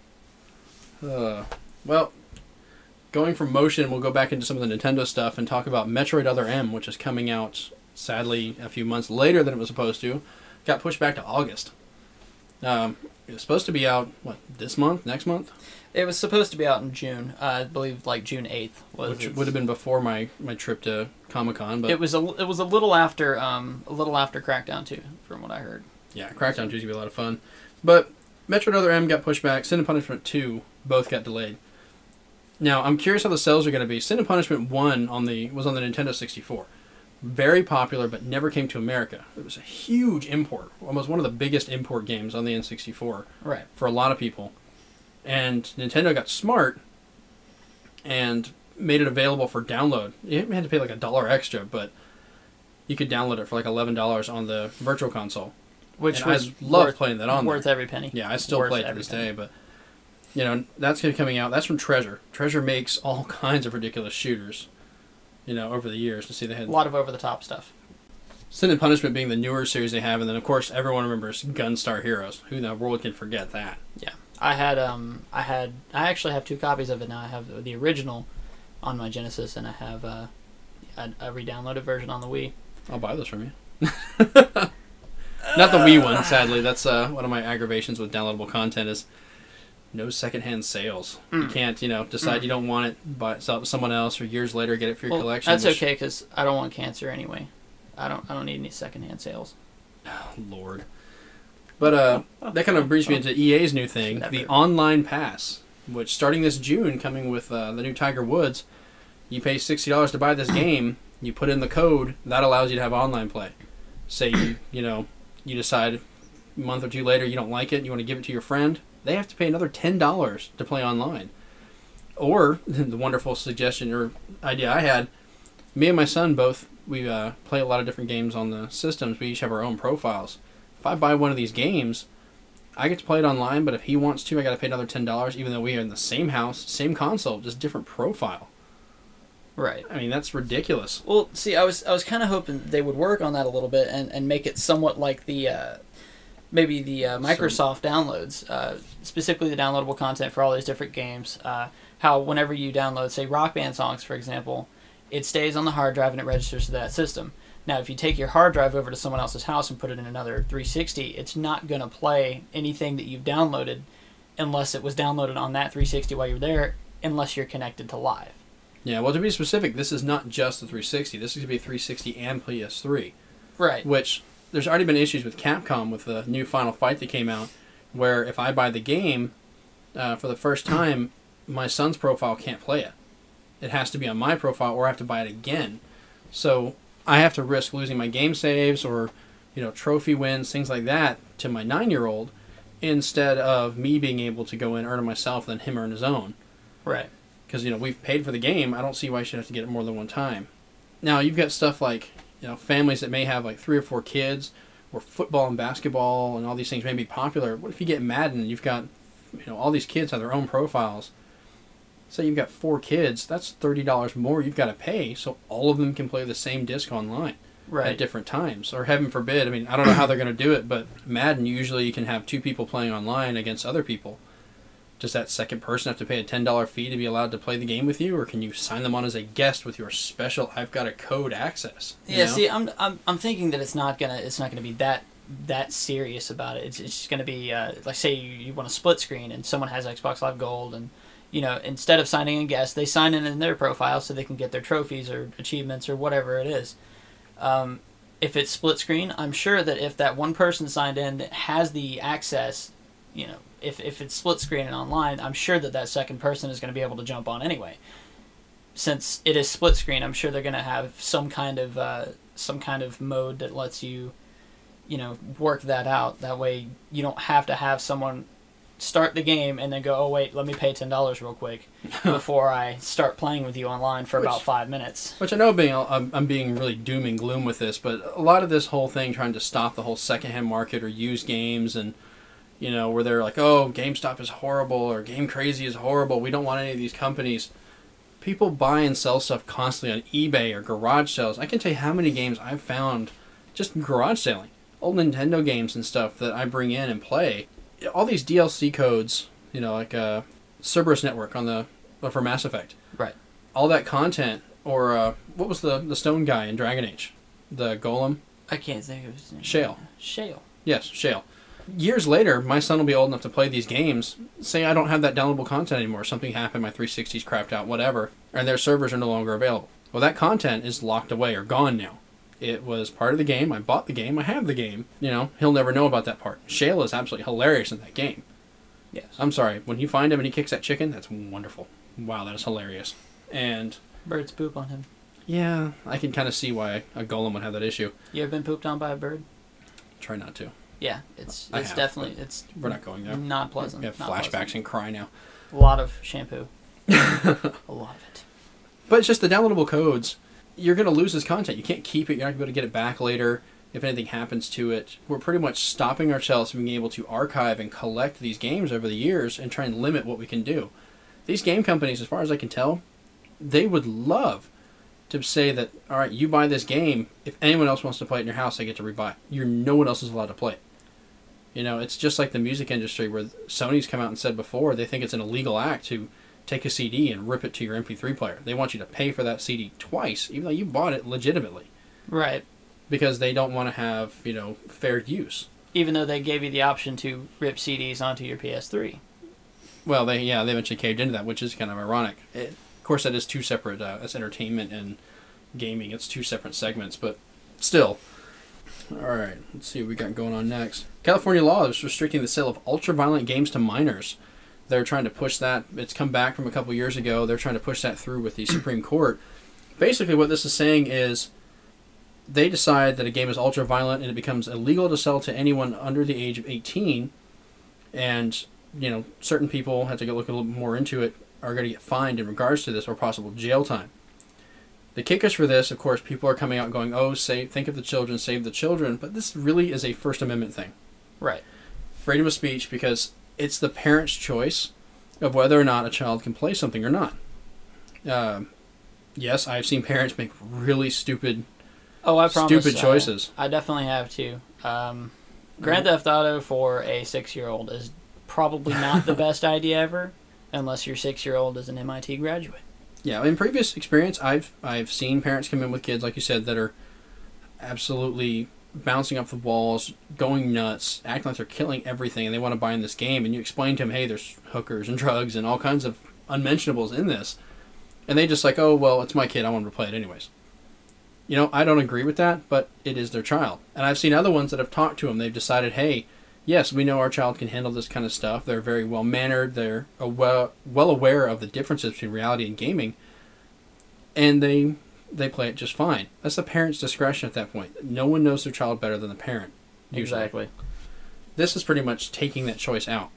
Uh, well, going from motion, we'll go back into some of the Nintendo stuff and talk about Metroid Other M, which is coming out, sadly, a few months later than it was supposed to. Got pushed back to August. Um, it was supposed to be out, what, this month? Next month? It was supposed to be out in June. Uh, I believe like June eighth was. Which its- would have been before my, my trip to Comic-Con. But It was a it was a little after um a little after Crackdown two, from what I heard. yeah, Crackdown two is going to be a lot of fun. But Metroid Other M got pushed back. Sin and Punishment two both got delayed. Now, I'm curious how the sales are going to be. Sin and Punishment one on the was on the Nintendo sixty-four. Very popular, but never came to America. It was a huge import. Almost one of the biggest import games on the N sixty-four Right. for a lot of people. And Nintendo got smart and made it available for download. You had to pay like a dollar extra, but you could download it for like eleven dollars on the Virtual Console. Which And was I love worth, playing that on worth there. every penny. Yeah, I still Worth play it to every this penny. day, but you know, that's gonna be coming out. That's from Treasure. Treasure makes all kinds of ridiculous shooters, you know, over the years. To see they had A lot of over the top stuff. Sin and Punishment being the newer series they have, and then of course everyone remembers Gunstar Heroes. Who in the world can forget that? Yeah. I had um I had I actually have two copies of it now. I have the original on my Genesis, and I have uh, a, a re-downloaded version on the Wii. I'll buy this from you. Not the Wii one, sadly. That's uh, one of my aggravations with downloadable content is no secondhand sales. Mm. You can't, you know, decide mm. you don't want it, buy sell it to someone else, or years later get it for your well, collection. That's which... okay, because I don't want cancer anyway. I don't. I don't need any secondhand sales. Oh, Lord. But uh, that kind of brings me into E A's new thing, Never. the Online Pass, which starting this June, coming with uh, the new Tiger Woods, you pay sixty dollars to buy this game, you put in the code, that allows you to have online play. Say, you, you know, you decide a month or two later you don't like it, you want to give it to your friend, they have to pay another ten dollars to play online. Or, the wonderful suggestion or idea I had, me and my son both, we uh, play a lot of different games on the systems, we each have our own profiles. If I buy one of these games, I get to play it online, but if he wants to, I got to pay another ten dollars, even though we are in the same house, same console, just different profile. Right. I mean, that's ridiculous. Well, see, I was I was kind of hoping they would work on that a little bit and, and make it somewhat like the, uh, maybe the uh, Microsoft so, downloads, uh, specifically the downloadable content for all these different games. Uh, how whenever you download, say, Rock Band songs, for example, it stays on the hard drive and it registers to that system. Now, if you take your hard drive over to someone else's house and put it in another three sixty, it's not going to play anything that you've downloaded unless it was downloaded on that three sixty while you're there, unless you're connected to live. Yeah, well, to be specific, this is not just the three sixty. This is going to be three sixty and P S three. Right. Which, there's already been issues with Capcom with the new Final Fight that came out, where if I buy the game uh, for the first time, my son's profile can't play it. It has to be on my profile, or I have to buy it again. So I have to risk losing my game saves or, you know, trophy wins, things like that, to my nine-year-old, instead of me being able to go in, earn it myself, then him earn his own. Right. Because, you know, we've paid for the game. I don't see why I should have to get it more than one time. Now, you've got stuff like, you know, families that may have like three or four kids, or football and basketball and all these things may be popular. What if you get Madden and you've got, you know, all these kids have their own profiles? Say you've got four kids, that's thirty dollars more you've got to pay, so all of them can play the same disc online right. at different times. Or heaven forbid, I mean, I don't know how they're going to do it, but Madden, usually you can have two people playing online against other people. Does that second person have to pay a ten dollars fee to be allowed to play the game with you, or can you sign them on as a guest with your special I've got a code access? Yeah, know? see, I'm I'm I'm thinking that it's not gonna it's not gonna be that that serious about it. It's it's just gonna be uh, like, say you, you want a split screen and someone has Xbox Live Gold, and you know, instead of signing a guest, they sign in in their profile so they can get their trophies or achievements or whatever it is. Um, if it's split screen, I'm sure that if that one person signed in that has the access, you know, if if it's split screen and online, I'm sure that that second person is going to be able to jump on anyway. Since it is split screen, I'm sure they're going to have some kind of uh, some kind of mode that lets you, you know, work that out. That way, you don't have to have someone start the game and then go, oh wait, let me pay ten dollars real quick before I start playing with you online for which, about five minutes. Which I know being I'm, I'm being really doom and gloom with this, but a lot of this whole thing trying to stop the whole secondhand market or used games, and you know, where they're like, oh, GameStop is horrible or Game Crazy is horrible, we don't want any of these companies. People buy and sell stuff constantly on eBay or garage sales. I can tell you how many games I've found just garage selling. Old Nintendo games and stuff that I bring in and play. All these D L C codes, you know, like uh, Cerberus Network on the for Mass Effect. Right. All that content, or uh, what was the the stone guy in Dragon Age? The golem? I can't think of his name. Shale. Shale. Yes, Shale. Years later, my son will be old enough to play these games. Say I don't have that downloadable content anymore. Something happened, my three sixty's crapped out, whatever, and their servers are no longer available. Well, that content is locked away or gone now. It was part of the game. I bought the game. I have the game. You know, he'll never know about that part. Shale is absolutely hilarious in that game. Yes. I'm sorry. When you find him and he kicks that chicken, that's wonderful. Wow, that is hilarious. And birds poop on him. Yeah, I can kind of see why a golem would have that issue. You ever been pooped on by a bird? Try not to. Yeah, it's I it's have, it's it's we're not going there. Not pleasant. We have not flashbacks pleasant. and cry now. A lot of shampoo. A lot of it. But it's just the downloadable codes. You're going to lose this content. You can't keep it. You're not going to be able to get it back later if anything happens to it. We're pretty much stopping ourselves from being able to archive and collect these games over the years and try and limit what we can do. These game companies, as far as I can tell, they would love to say that, all right, you buy this game. If anyone else wants to play it in your house, they get to rebuy it. You're, no one else is allowed to play it. You know, it's just like the music industry where Sony's come out and said before they think it's an illegal act to take a C D and rip it to your M P three player. They want you to pay for that C D twice, even though you bought it legitimately. Right. Because they don't want to have, you know, fair use. Even though they gave you the option to rip C Ds onto your P S three. Well, they yeah, they eventually caved into that, which is kind of ironic. It, of course, that is two separate, uh, that's entertainment and gaming. It's two separate segments, but still. All right, let's see what we got going on next. California law is restricting the sale of ultra-violent games to minors. They're trying to push that. It's come back from a couple years ago. They're trying to push that through with the Supreme Court. Basically, what this is saying is they decide that a game is ultra-violent and it becomes illegal to sell to anyone under the age of eighteen. And, you know, certain people have to go look a little more into it, are going to get fined in regards to this or possible jail time. The kickers for this, of course, people are coming out and going, oh, save, think of the children, save the children. But this really is a First Amendment thing. Right. Freedom of speech, because it's the parent's choice of whether or not a child can play something or not. Uh, yes, I've seen parents make really stupid, oh, I promise, stupid choices. I, I definitely have too. Um, Grand Theft Auto for a six-year-old is probably not the best idea ever, unless your six-year-old is an M I T graduate. Yeah, in previous experience, I've I've seen parents come in with kids, like you said, that are absolutely bouncing up the walls, going nuts, acting like they're killing everything, and they want to buy in this game. And you explain to them, hey, there's hookers and drugs and all kinds of unmentionables in this. And they just like, oh, well, it's my kid. I want them to play it anyways. You know, I don't agree with that, but it is their child. And I've seen other ones that have talked to them. They've decided, hey, yes, we know our child can handle this kind of stuff. They're very well-mannered. They're well, well aware of the differences between reality and gaming. And they they play it just fine. That's the parent's discretion at that point. No one knows their child better than the parent, usually. Exactly. This is pretty much taking that choice out.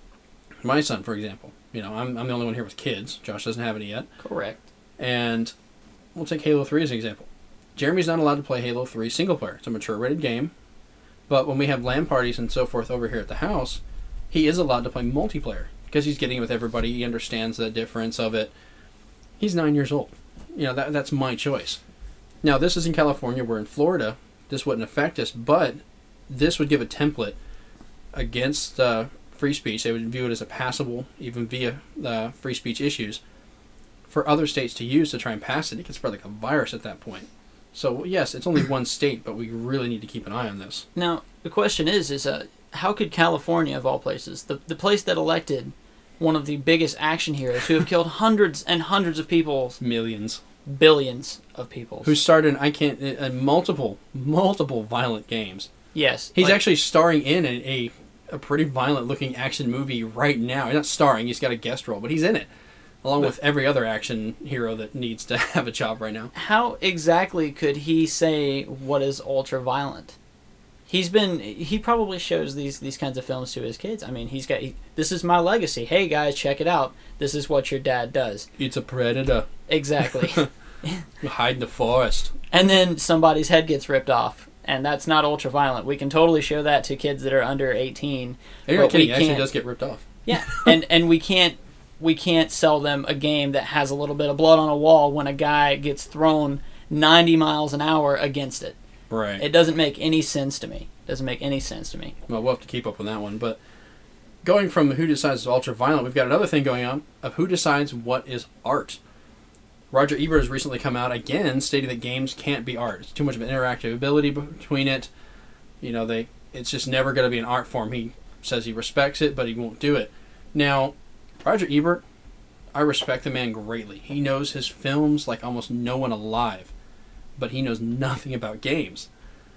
My son, for example. You know, I'm, I'm the only one here with kids. Josh doesn't have any yet. Correct. And we'll take Halo three as an example. Jeremy's not allowed to play Halo three single player. It's a mature rated game. But when we have LAN parties and so forth over here at the house, he is allowed to play multiplayer because he's getting it with everybody. He understands the difference of it. He's nine years old. You know, that that's my choice. Now, this is in California. We're in Florida. This wouldn't affect us, but this would give a template against uh, free speech. They would view it as a passable, even via uh, free speech issues, for other states to use to try and pass it. It could spread like a virus at that point. So, yes, it's only one state, but we really need to keep an eye on this. Now, the question is, is uh, how could California, of all places, the, the place that elected one of the biggest action heroes who have killed hundreds and hundreds of people, Millions. billions of people, Who starred in, I can't, in multiple, multiple violent games. yes, He's like, actually starring in a, a, a pretty violent-looking action movie right now. He's not starring, he's got a guest role, but he's in it. Along But- with every other action hero that needs to have a job right now. how exactly could he say what is ultra violent? He's been he probably shows these these kinds of films to his kids. I mean, he's got he, this is my legacy. Hey guys, check it out. This is what your dad does. It's a predator. Exactly. You hide in the forest. And then somebody's head gets ripped off, and that's not ultra violent. We can totally show that to kids that are under eighteen. You're not but we kidding. It actually can't- does get ripped off. Yeah, and and we can't we can't sell them a game that has a little bit of blood on a wall when a guy gets thrown ninety miles an hour against it. Right. It doesn't make any sense to me. It doesn't make any sense to me. Well, we'll have to keep up on that one. But going from who decides is ultra violent, we've got another thing going on of who decides what is art. Roger Ebert has recently come out again stating that games can't be art. It's too much of an interactive ability between it. You know, they it's just never going to be an art form. He says he respects it, but he won't do it. Now, Roger Ebert, I respect the man greatly. He knows his films like almost no one alive, but he knows nothing about games.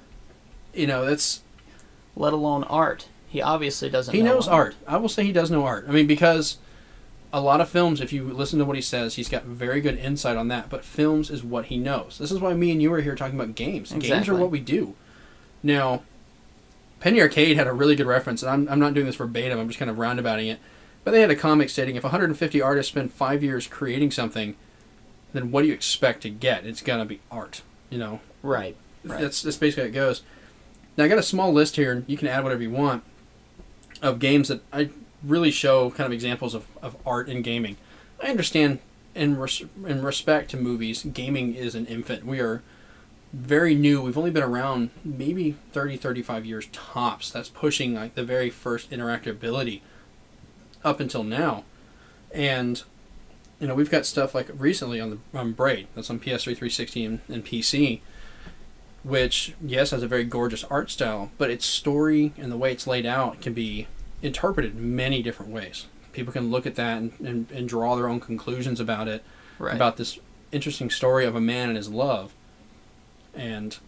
You know, that's... Let alone art. He obviously doesn't He know knows art. I will say he does know art. I mean, because a lot of films, if you listen to what he says, he's got very good insight on that, but films is what he knows. This is why me and you are here talking about games. Games are Exactly. what we do. Now, Penny Arcade had a really good reference, and I'm, I'm not doing this verbatim, I'm just kind of roundabouting it, but they had a comic stating if one hundred fifty artists spend five years creating something, then what do you expect to get? It's going to be art, you know? Right. Right. That's, that's basically how it goes. Now, I got a small list here, and you can add whatever you want, of games that I really show kind of examples of, of art in gaming. I understand, in, res- in respect to movies, gaming is an infant. We are very new. We've only been around maybe thirty, thirty-five years tops. That's pushing like the very first interactability up until now. And you know, we've got stuff like recently on the on Braid, that's on P S three, three sixty, and, and P C, which, yes, has a very gorgeous art style, but its story and the way it's laid out can be interpreted many different ways. People can look at that and, and, and draw their own conclusions about it, right. about this interesting story of a man and his love. And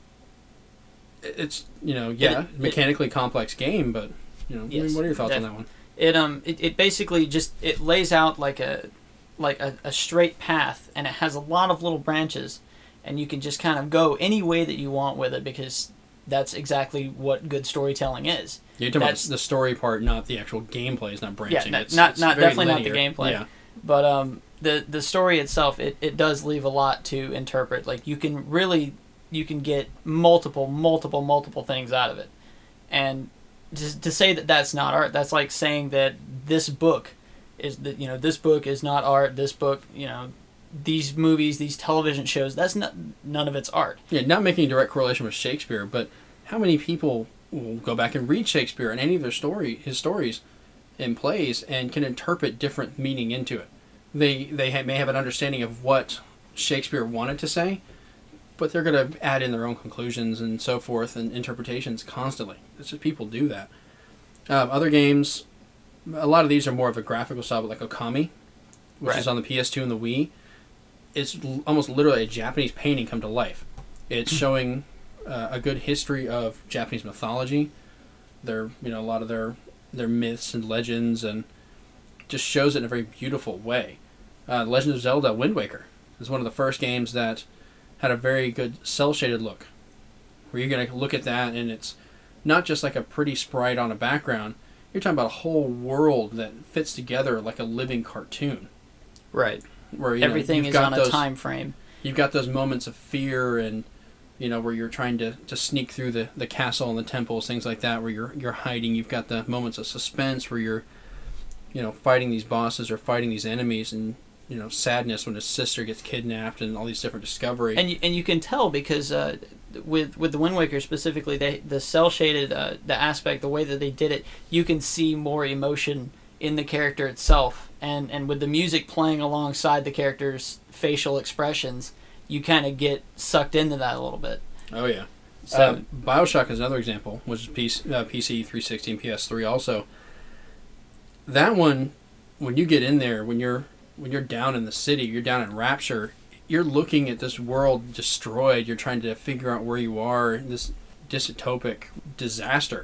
it's, you know, yeah, it, mechanically it, complex game, but, you know, yes, what are your thoughts def- on that one? It um it, it basically just, it lays out like a like a, a straight path, and it has a lot of little branches, and you can just kind of go any way that you want with it, because that's exactly what good storytelling is. You're talking that's, about the story part, not the actual gameplay. It's not branching. Yeah, not it's, not, it's not definitely linear. not the gameplay. Yeah. But um, the the story itself, it, it does leave a lot to interpret. Like, you can really, you can get multiple, multiple, multiple things out of it. And to, to say that that's not art, that's like saying that this book is, that, you know, this book is not art, this book, you know, these movies, these television shows, that's not, none of it's art. Yeah, not making a direct correlation with Shakespeare, but how many people will go back and read Shakespeare and any of their story, his stories and plays, and can interpret different meaning into it. They they ha- may have an understanding of what Shakespeare wanted to say, but they're going to add in their own conclusions and so forth and interpretations constantly. It's just people do that. Um, other games, a lot of these are more of a graphical style, like Okami, which right. is on the P S two and the Wii. It's l- almost literally a Japanese painting come to life. It's showing uh, a good history of Japanese mythology, their you know a lot of their their myths and legends, and just shows it in a very beautiful way. Uh, Legend of Zelda Wind Waker is one of the first games that had a very good cel-shaded look, where you're going to look at that and it's not just like a pretty sprite on a background. You're talking about a whole world that fits together like a living cartoon. Right. Where you everything know, is on those, a time frame. You've got those moments of fear and, you know, where you're trying to, to sneak through the, the castle and the temples, things like that, where you're you're hiding. You've got the moments of suspense where you're, you know, fighting these bosses or fighting these enemies, and, you know, sadness when his sister gets kidnapped and all these different discovery. And you, and you can tell because uh, with with the Wind Waker specifically, they the cel shaded uh, the aspect, the way that they did it, you can see more emotion in the character itself, and and with the music playing alongside the character's facial expressions, you kind of get sucked into that a little bit. Oh yeah. So uh, BioShock is another example, which is P C, uh, P C three sixty and P S three also. That one, when you get in there, when you're when you're down in the city, you're down in Rapture, you're looking at this world destroyed. You're trying to figure out where you are in this dystopic disaster,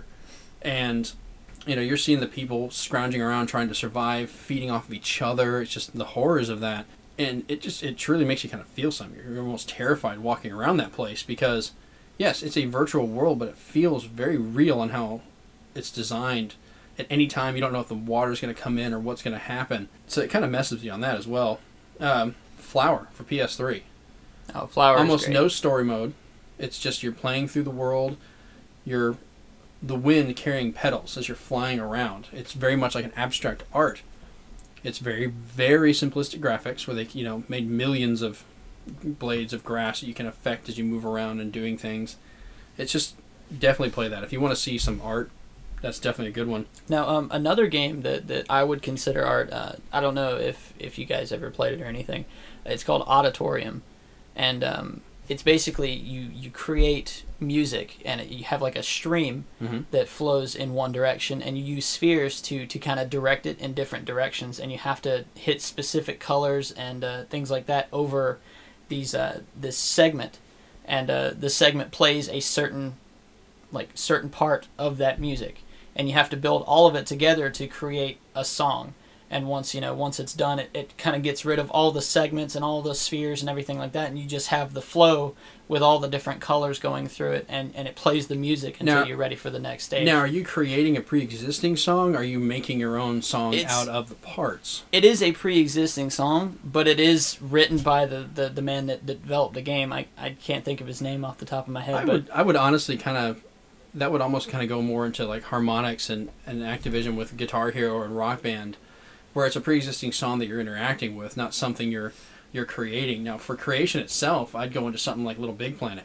and you know you're seeing the people scrounging around trying to survive, feeding off of each other. It's just the horrors of that, and it just it truly makes you kind of feel something. You're almost terrified walking around that place because, yes, it's a virtual world, but it feels very real in how it's designed. At any time, you don't know if the water's going to come in or what's going to happen. So it kind of messes you on that as well. Um, Flower for P S three. Oh, Flower Almost is great. no story mode. It's just you're playing through the world. You're the wind carrying petals as you're flying around. It's very much like an abstract art. It's very, very simplistic graphics where they, you know, made millions of blades of grass that you can affect as you move around and doing things. It's just, definitely play that. If you want to see some art, that's definitely a good one. Now, um, another game that, that I would consider art, uh, I don't know if, if you guys ever played it or anything, it's called Auditorium. And um, it's basically you, you create music, and it, you have like a stream mm-hmm. that flows in one direction, and you use spheres to, to kind of direct it in different directions, and you have to hit specific colors and uh, things like that over these uh, this segment. And uh, the segment plays a certain like certain part of that music. And you have to build all of it together to create a song. And once you know, once it's done, it, it kind of gets rid of all the segments and all the spheres and everything like that, and you just have the flow with all the different colors going through it, and, and it plays the music until now, you're ready for the next stage. Now, are you creating a pre-existing song, or are you making your own song it's, out of the parts? It is a pre-existing song, but it is written by the, the, the man that, that developed the game. I, I can't think of his name off the top of my head. I but would I would honestly kind of... That would almost kind of go more into like Harmonix and, and Activision with Guitar Hero and Rock Band, where it's a pre-existing song that you're interacting with, not something you're you're creating. Now, for creation itself, I'd go into something like Little Big Planet,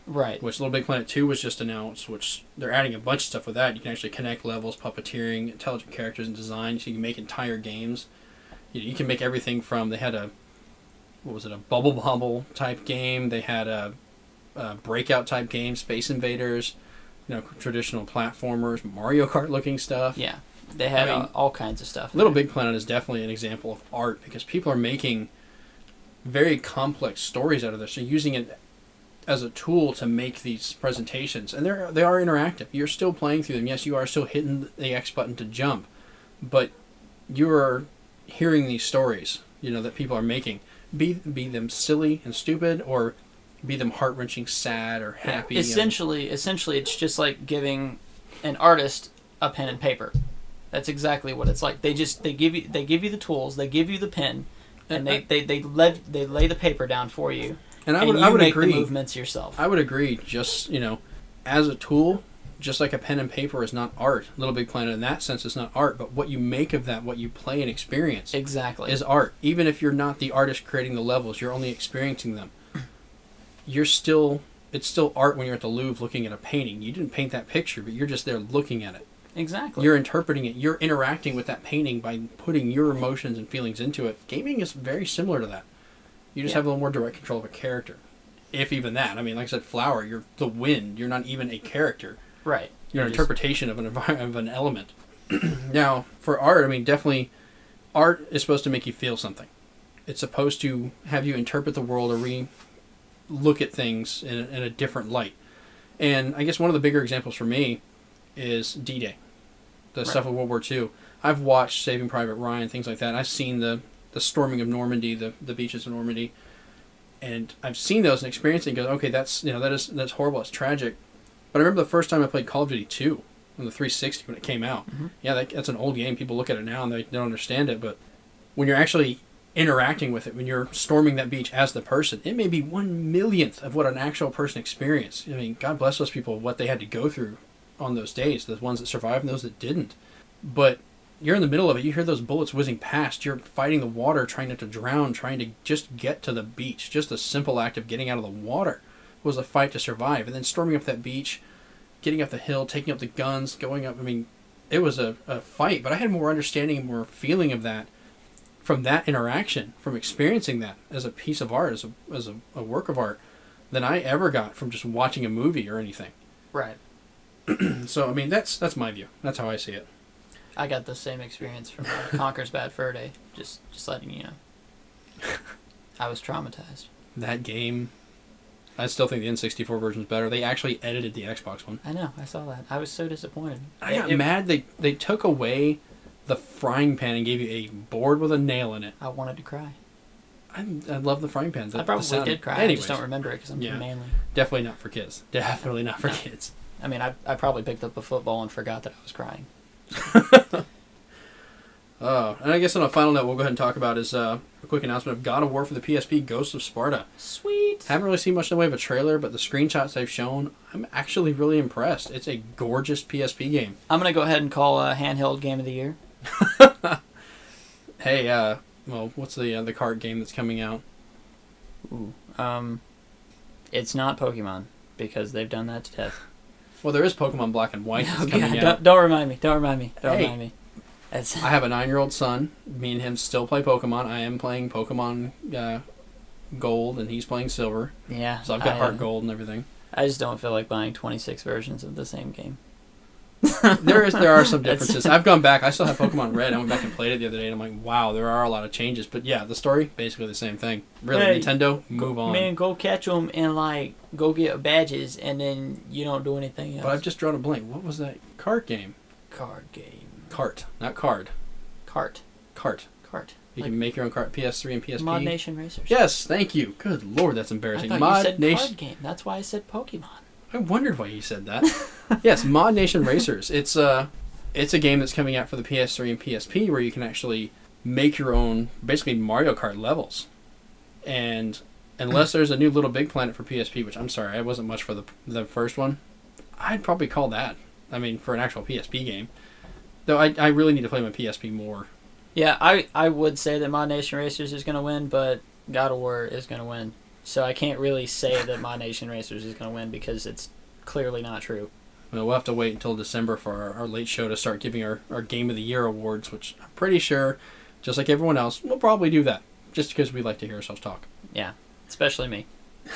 Right. Which Little Big Planet two was just announced, which they're adding a bunch of stuff with that. You can actually connect levels, puppeteering, intelligent characters, and design, so you can make entire games. You know, you can make everything from, they had a, what was it, a Bubble Bobble type game. They had a, a Breakout type game, Space Invaders, you know, traditional platformers, Mario Kart looking stuff. Yeah. They had I mean, uh, all kinds of stuff. Little Big Planet is definitely an example of art because people are making very complex stories out of this. They're using it as a tool to make these presentations, and they're they are interactive. You're still playing through them. Yes, you are still hitting the X button to jump, but you're hearing these stories, you know, that people are making. Be be them silly and stupid, or be them heart wrenching, sad or happy. Yeah, essentially, you know. essentially, it's just like giving an artist a pen and paper. That's exactly what it's like. They just they give you they give you the tools, they give you the pen, and they they they lay they lay the paper down for you. And I and would you I would make agree. the movements yourself. I would agree. Just, you know, as a tool, just like a pen and paper is not art. Little Big Planet in that sense is not art, but what you make of that, what you play and experience, exactly, is art. Even if you're not the artist creating the levels, you're only experiencing them. You're still it's still art when you're at the Louvre looking at a painting. You didn't paint that picture, but you're just there looking at it. Exactly. You're interpreting it. You're interacting with that painting by putting your emotions and feelings into it. Gaming is very similar to that. You just yeah. have a little more direct control of a character. If even that. I mean, like I said, Flower, you're the wind. You're not even a character. Right. You're, you're an just... interpretation of an environment, of an element. Now, for art, I mean, definitely, art is supposed to make you feel something. It's supposed to have you interpret the world or re look at things in a, in a different light. And I guess one of the bigger examples for me is D-Day, the right. stuff of World War Two. I've watched Saving Private Ryan, things like that. I've seen the, the storming of Normandy, the, the beaches of Normandy, and I've seen those and experienced it and go, okay, that's, you know, that is, that's horrible, it's tragic. But I remember the first time I played Call of Duty two on the three sixty when it came out. Mm-hmm. Yeah, that, that's an old game. People look at it now and they don't understand it, but when you're actually interacting with it, when you're storming that beach as the person, it may be one millionth of what an actual person experienced. I mean, God bless those people, what they had to go through on those days, the ones that survived and those that didn't. But you're in the middle of it, you hear those bullets whizzing past, you're fighting the water, trying not to drown, trying to just get to the beach. Just the simple act of getting out of the water was a fight to survive. And then storming up that beach, getting up the hill, taking up the guns, going up, I mean, it was a, a fight. But I had more understanding and more feeling of that from that interaction, from experiencing that as a piece of art, as a, as a, a work of art, than I ever got from just watching a movie or anything. Right. So, I mean, that's that's my view. That's how I see it. I got the same experience from uh, Conker's Bad Fur Day. Just, just letting you know. I was traumatized. That game, I still think the N sixty-four version is better. They actually edited the Xbox one. I know. I saw that. I was so disappointed. I got it, mad. They they took away the frying pan and gave you a board with a nail in it. I wanted to cry. I, I love the frying pans. I probably did cry. Anyways, I just don't remember it because I'm yeah, too manly. Definitely not for kids. Definitely not for no. kids. I mean, I I probably picked up a football and forgot that I was crying. Oh, and I guess on a final note, we'll go ahead and talk about is uh, a quick announcement of God of War for the P S P, Ghosts of Sparta. Sweet. Haven't really seen much in the way of a trailer, but the screenshots they've shown, I'm actually really impressed. It's a gorgeous P S P game. I'm gonna go ahead and call a handheld game of the year. Hey, uh, well, what's the uh, the card game that's coming out? Ooh. Um, it's not Pokemon because they've done that to death. Well, there is Pokemon Black and White that's oh, coming God, out. Don't, don't remind me. Don't remind me. Don't hey, remind me. That's... I have a nine-year-old son. Me and him still play Pokemon. I am playing Pokemon uh, Gold, and he's playing Silver. Yeah. So I've got I, Heart uh, Gold and everything. I just don't feel like buying twenty-six versions of the same game. there is there are some differences. I've gone back. I still have Pokemon Red. I went back and played it the other day, and I'm like, wow, there are a lot of changes. But yeah, the story basically the same thing. Really, hey, Nintendo, move go, on. Man, go catch them and like go get badges, and then you don't do anything else. But I've just drawn a blank. What was that card game? Card game. Cart, not card. Cart. Cart. Cart. You like can make your own cart. P S three and P S P. Mod Nation Racers. Yes, thank you. Good lord, that's embarrassing. I thought Mod you said Nation. card game. That's why I said Pokemon. I wondered why you said that. Yes, Mod Nation Racers. It's a, it's a game that's coming out for the P S three and P S P where you can actually make your own, basically Mario Kart levels. And unless there's a new Little Big Planet for P S P, which I'm sorry, I wasn't much for the the first one, I'd probably call that. I mean, for an actual P S P game. Though I I really need to play my P S P more. Yeah, I, I would say that Mod Nation Racers is going to win, but God of War is going to win So I can't really say that My Nation Racers is going to win because it's clearly not true. Well, we'll have to wait until December for our, our late show to start giving our, our Game of the Year awards, which I'm pretty sure, just like everyone else, we'll probably do that, just because we like to hear ourselves talk. Yeah, especially me.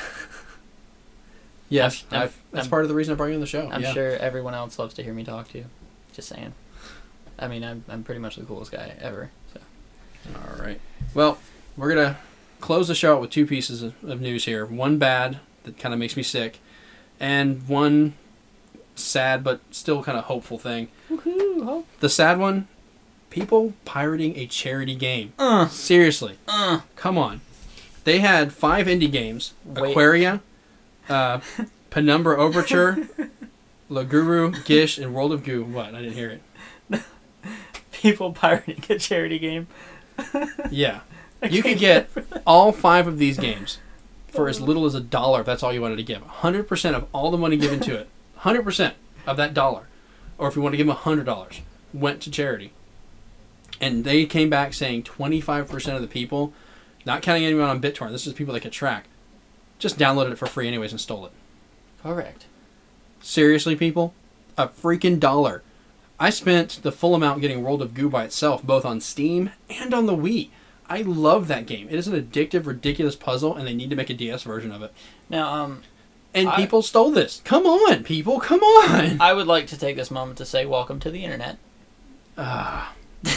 Yes, I'm, I'm, I've, that's I'm, part of the reason I brought you on the show. I'm yeah. sure everyone else loves to hear me talk too. Just saying. I mean, I'm I'm pretty much the coolest guy ever. So. All right. Well, we're going to close the show out with two pieces of, of news here. One bad that kind of makes me sick, and one sad but still kind of hopeful thing. Woohoo! Hope. The sad one, people pirating a charity game. Uh, Seriously. uh. Come on. They had five indie games. Wait. Aquaria, uh, Penumbra Overture, La Guru, Gish, and World of Goo. What? I didn't hear it. People pirating a charity game. Yeah. I You can't could get remember. all five of these games for as little as a dollar if that's all you wanted to give. one hundred percent of all the money given to it, one hundred percent of that dollar, or if you want to give them one hundred dollars, went to charity. And they came back saying twenty-five percent of the people, not counting anyone on BitTorrent, this is people they could track, just downloaded it for free anyways and stole it. Correct. Seriously, people? A freaking dollar. I spent the full amount getting World of Goo by itself, both on Steam and on the Wii. I love that game. It is an addictive, ridiculous puzzle, and they need to make a D S version of it. Now, um, And I- people stole this. Come on, people, come on! I would like to take this moment to say welcome to the internet. Ah,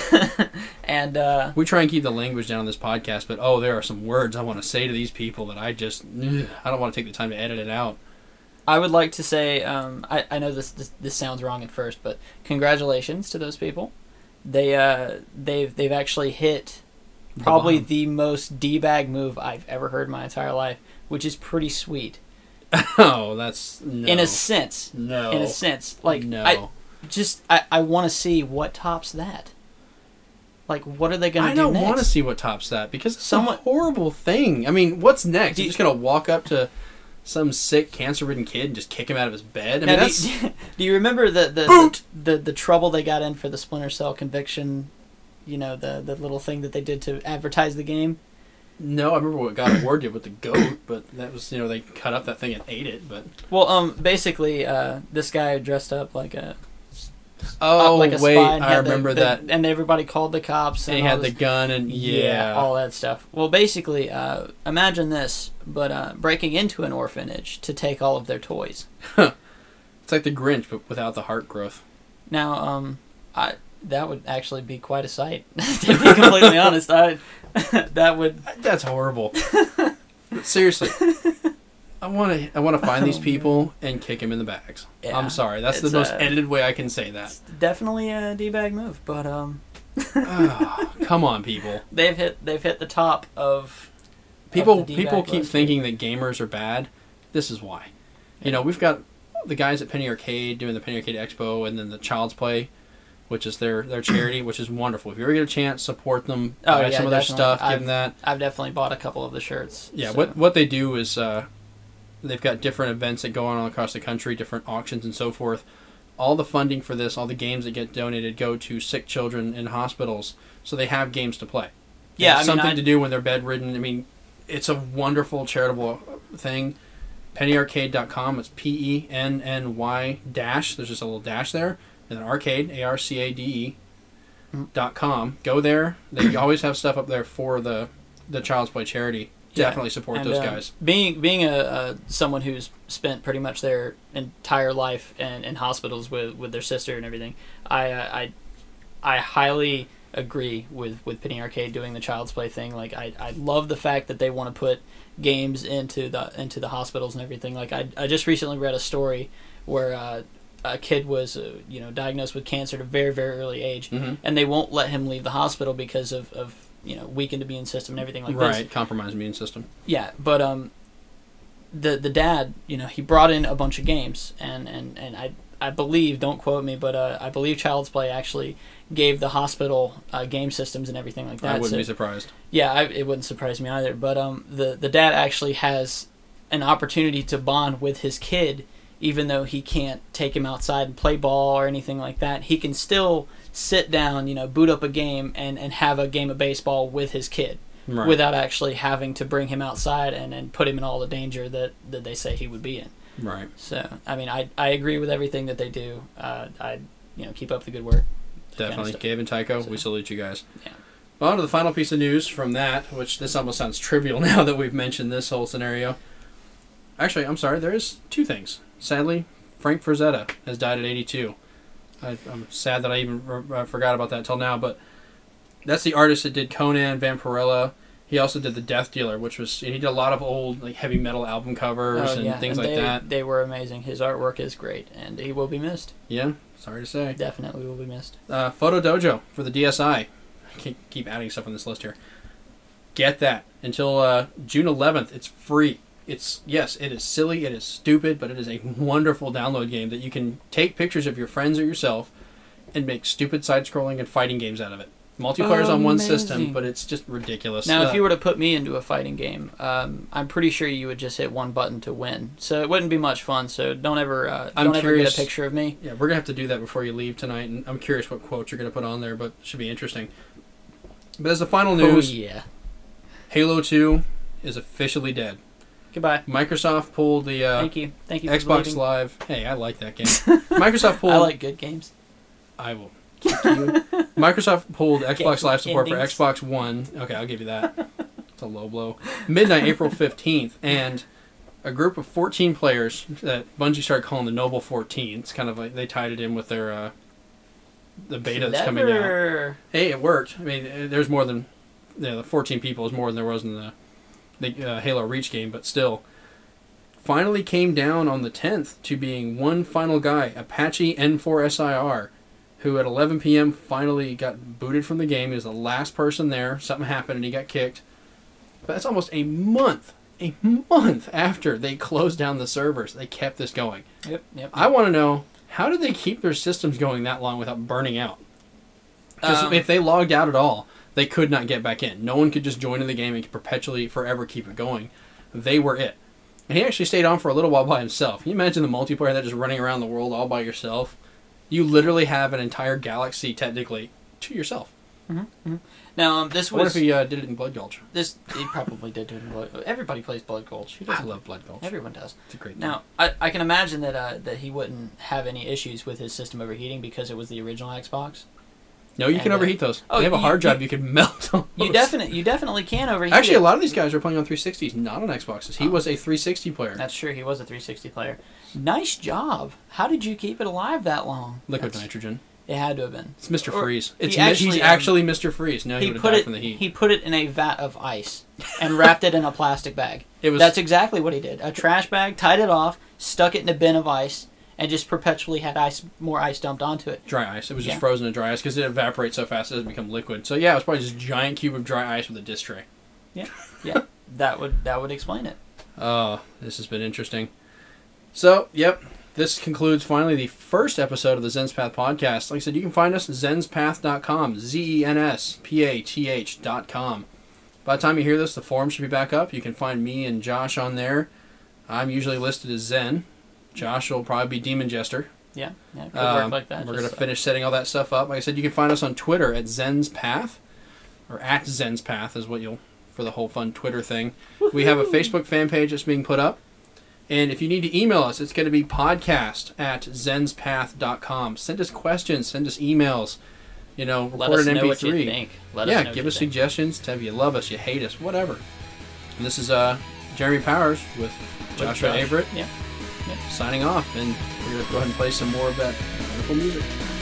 and uh, we try and keep the language down on this podcast, but oh, there are some words I want to say to these people that I just... ugh, I don't want to take the time to edit it out. I would like to say, um, I, I know this, this this sounds wrong at first, but congratulations to those people. They uh they've they've actually hit probably bomb. the most D-bag move I've ever heard in my entire life, which is pretty sweet. Oh, that's... No. In a sense. No. In a sense. Like, No. I just, I, I want to see what tops that. Like, what are they going to I do don't next? want to see what tops that, because it's Someone- a horrible thing. I mean, what's next? Do You're you- just going to walk up to some sick, cancer-ridden kid and just kick him out of his bed? I Now, mean, do, that's... you, do you remember the the, Boot! the the the trouble they got in for the Splinter Cell conviction? You know, the the little thing that they did to advertise the game. No, I remember what God of War did with the goat, but that was, you know, they cut up that thing and ate it, but... Well, um, basically, uh, this guy dressed up like a Oh, up like a wait, spy and I had the- remember the- that. and everybody called the cops. And And he all had the this- gun and... Yeah. all that stuff. Well, basically, uh, imagine this, but uh, breaking into an orphanage to take all of their toys. It's like the Grinch, but without the heart growth. Now, um, I that would actually be quite a sight. To be completely honest, I that would. That's horrible. But seriously, I want to I want to find these Oh, people and kick them in the bags. Yeah, I'm sorry. That's the it's, most uh, edited way I can say that. It's definitely a d-bag move, but um, Oh, come on, people. they've hit they've hit the top of. People of the D-bag people keep list. thinking that gamers are bad. This is why. You know, we've got the guys at Penny Arcade doing the Penny Arcade Expo, and then the Child's Play, which is their, their charity, which is wonderful. If you ever get a chance, support them. Oh, Buy yeah, some of their definitely. stuff. I've- Give them that. I've definitely bought a couple of the shirts. Yeah, so- what what they do is uh, they've got different events that go on all across the country, different auctions and so forth. All the funding for this, all the games that get donated, go to sick children in hospitals, so they have games to play. They Yeah, have I mean, something I- to do when they're bedridden. I mean, it's a wonderful charitable thing. penny arcade dot com. It's P E N N Y dash. There's just a little dash there, and then arcade A R C A D E dot com. Go there. They always have stuff up there for the the Child's Play charity. Yeah, Definitely support and, those uh, guys. Being being a, a someone who's spent pretty much their entire life in, in hospitals with, with their sister and everything, I uh, I I highly agree with, with Penny Arcade doing the Child's Play thing. Like I, I love the fact that they want to put games into the into the hospitals and everything. Like I I just recently read a story where uh, a kid was uh, you know diagnosed with cancer at a very very early age, Mhm. and they won't let him leave the hospital because of, of you know weakened immune system and everything like Right, this. compromised immune system. Yeah, but um, the the dad, you know, he brought in a bunch of games, and and, and I I believe, don't quote me, but uh, I believe Child's Play actually gave the hospital uh, game systems and everything like that. I wouldn't So- be surprised. yeah, I, it wouldn't surprise me either. But um, the the dad actually has an opportunity to bond with his kid, even though he can't take him outside and play ball or anything like that. He can still sit down, you know, boot up a game and, and have a game of baseball with his kid. Right. without actually having to bring him outside and, and put him in all the danger that, that they say he would be in. Right. So, I mean, I I agree with everything that they do. Uh, I, you know, keep up the good work. Definitely. Kind of Gabe and Tycho, So- we salute you guys. Yeah. Well, on to the final piece of news from that, which this almost sounds trivial now that we've mentioned this whole scenario. Actually, I'm sorry, there is two things. Sadly, Frank Frazetta has died at eighty-two. I, I'm sad that I even re- I forgot about that until now, but that's the artist that did Conan, Vampirella. He also did The Death Dealer, which was, he did a lot of old like heavy metal album covers Oh, and yeah. things and like they, that. They were amazing. His artwork is great, and he will be missed. Yeah, sorry to say. Definitely will be missed. Uh, Photo Dojo for the D S I. I can't keep adding stuff on this list here. Get that. Until uh, June eleventh, it's free. It's, yes, it is silly, it is stupid, but it is a wonderful download game that you can take pictures of your friends or yourself and make stupid side-scrolling and fighting games out of it. Multiplayer's on one system, Amazing. but it's just ridiculous. Now, Uh, if you were to put me into a fighting game, um, I'm pretty sure you would just hit one button to win. So it wouldn't be much fun. So don't ever, uh, I'm don't ever get curious- a picture of me. Yeah, we're going to have to do that before you leave tonight, and I'm curious what quotes you're going to put on there, but it should be interesting. But as the final news, Oh yeah. Halo two is officially dead. Goodbye. Microsoft pulled the uh, Thank you. Thank you for Xbox believing. Live. Hey, I like that game. Microsoft pulled. I like good games. I will kick you. Microsoft pulled Xbox Game Live support endings. for Xbox One. Okay, I'll give you that. It's a low blow. Midnight, April fifteenth, and a group of fourteen players that Bungie started calling the Noble fourteen. It's kind of like they tied it in with their uh, the beta that's coming out. Clever. Hey, it worked. I mean, uh, there's more than, you know, the fourteen people is more than there was in the the uh, Halo Reach game, but still. Finally came down on the tenth to being one final guy, Apache N four S I R, who at eleven p.m. finally got booted from the game. He was the last person there. Something happened and he got kicked. But that's almost a month, a month after they closed down the servers. They kept this going. Yep. Yep. I want to know, how did they keep their systems going that long without burning out? Because Um, if they logged out at all, they could not get back in. No one could just join in the game and perpetually, forever keep it going. They were it. And he actually stayed on for a little while by himself. Can you imagine the multiplayer that just running around the world all by yourself? You literally have an entire galaxy, technically, to yourself. Now um, this What was if he uh, did it in Blood Gulch? this. He probably did do it in Blood. Everybody plays Blood Gulch. Who I doesn't? love Blood Gulch. Everyone does. It's a great game. Now, I, I can imagine that uh, that he wouldn't have any issues with his system overheating because it was the original Xbox. No, you and, can uh, overheat those. oh, they have a you- hard drive you- you can melt on You those. definitely you definitely can overheat. Actually, it. a lot of these guys are playing on three sixties, not on Xboxes. He Oh. was a three sixty player. That's true. He was a three sixty player. Nice job. How did you keep it alive that long? Liquid That's- nitrogen. It had to have been. It's Mister Or Freeze. he It's mi- actually, he's um, actually Mister Freeze. No, he, He would have put died it. from the heat. He put it in a vat of ice and wrapped it in a plastic bag. It was That's exactly what he did. A trash bag, tied it off, stuck it in a bin of ice, and just perpetually had ice, more ice dumped onto it. dry ice. It was just Yeah. frozen in dry ice because it evaporates so fast it doesn't become liquid. So yeah, it was probably just a giant cube of dry ice with a disc tray. Yeah, yeah. that would that would explain it. Oh, this has been interesting. So, yep, this concludes finally the first episode of the Zen's Path podcast. Like I said, you can find us at zens path dot com, Z E N S P A T H dot com. By the time you hear this, the forum should be back up. You can find me and Josh on there. I'm usually listed as Zen. Josh will probably be Demon Jester. Yeah, yeah. Could Um, work like that. We're just, going to uh, finish setting all that stuff up. Like I said, you can find us on Twitter at Zen's Path, or at Zen's Path is what you'll, for the whole fun Twitter thing. We have a Facebook fan page that's being put up. And if you need to email us, it's going to be podcast at zens path dot com. Send us questions, send us emails, you know, Let record us an know M P what you three. think. Let yeah, us know give what us you think. suggestions. Tell you love us, you hate us, whatever. And this is uh, Jeremy Powers with Joshua Josh. Averett Yeah. signing off. And we're going to go ahead and play some more of that wonderful music.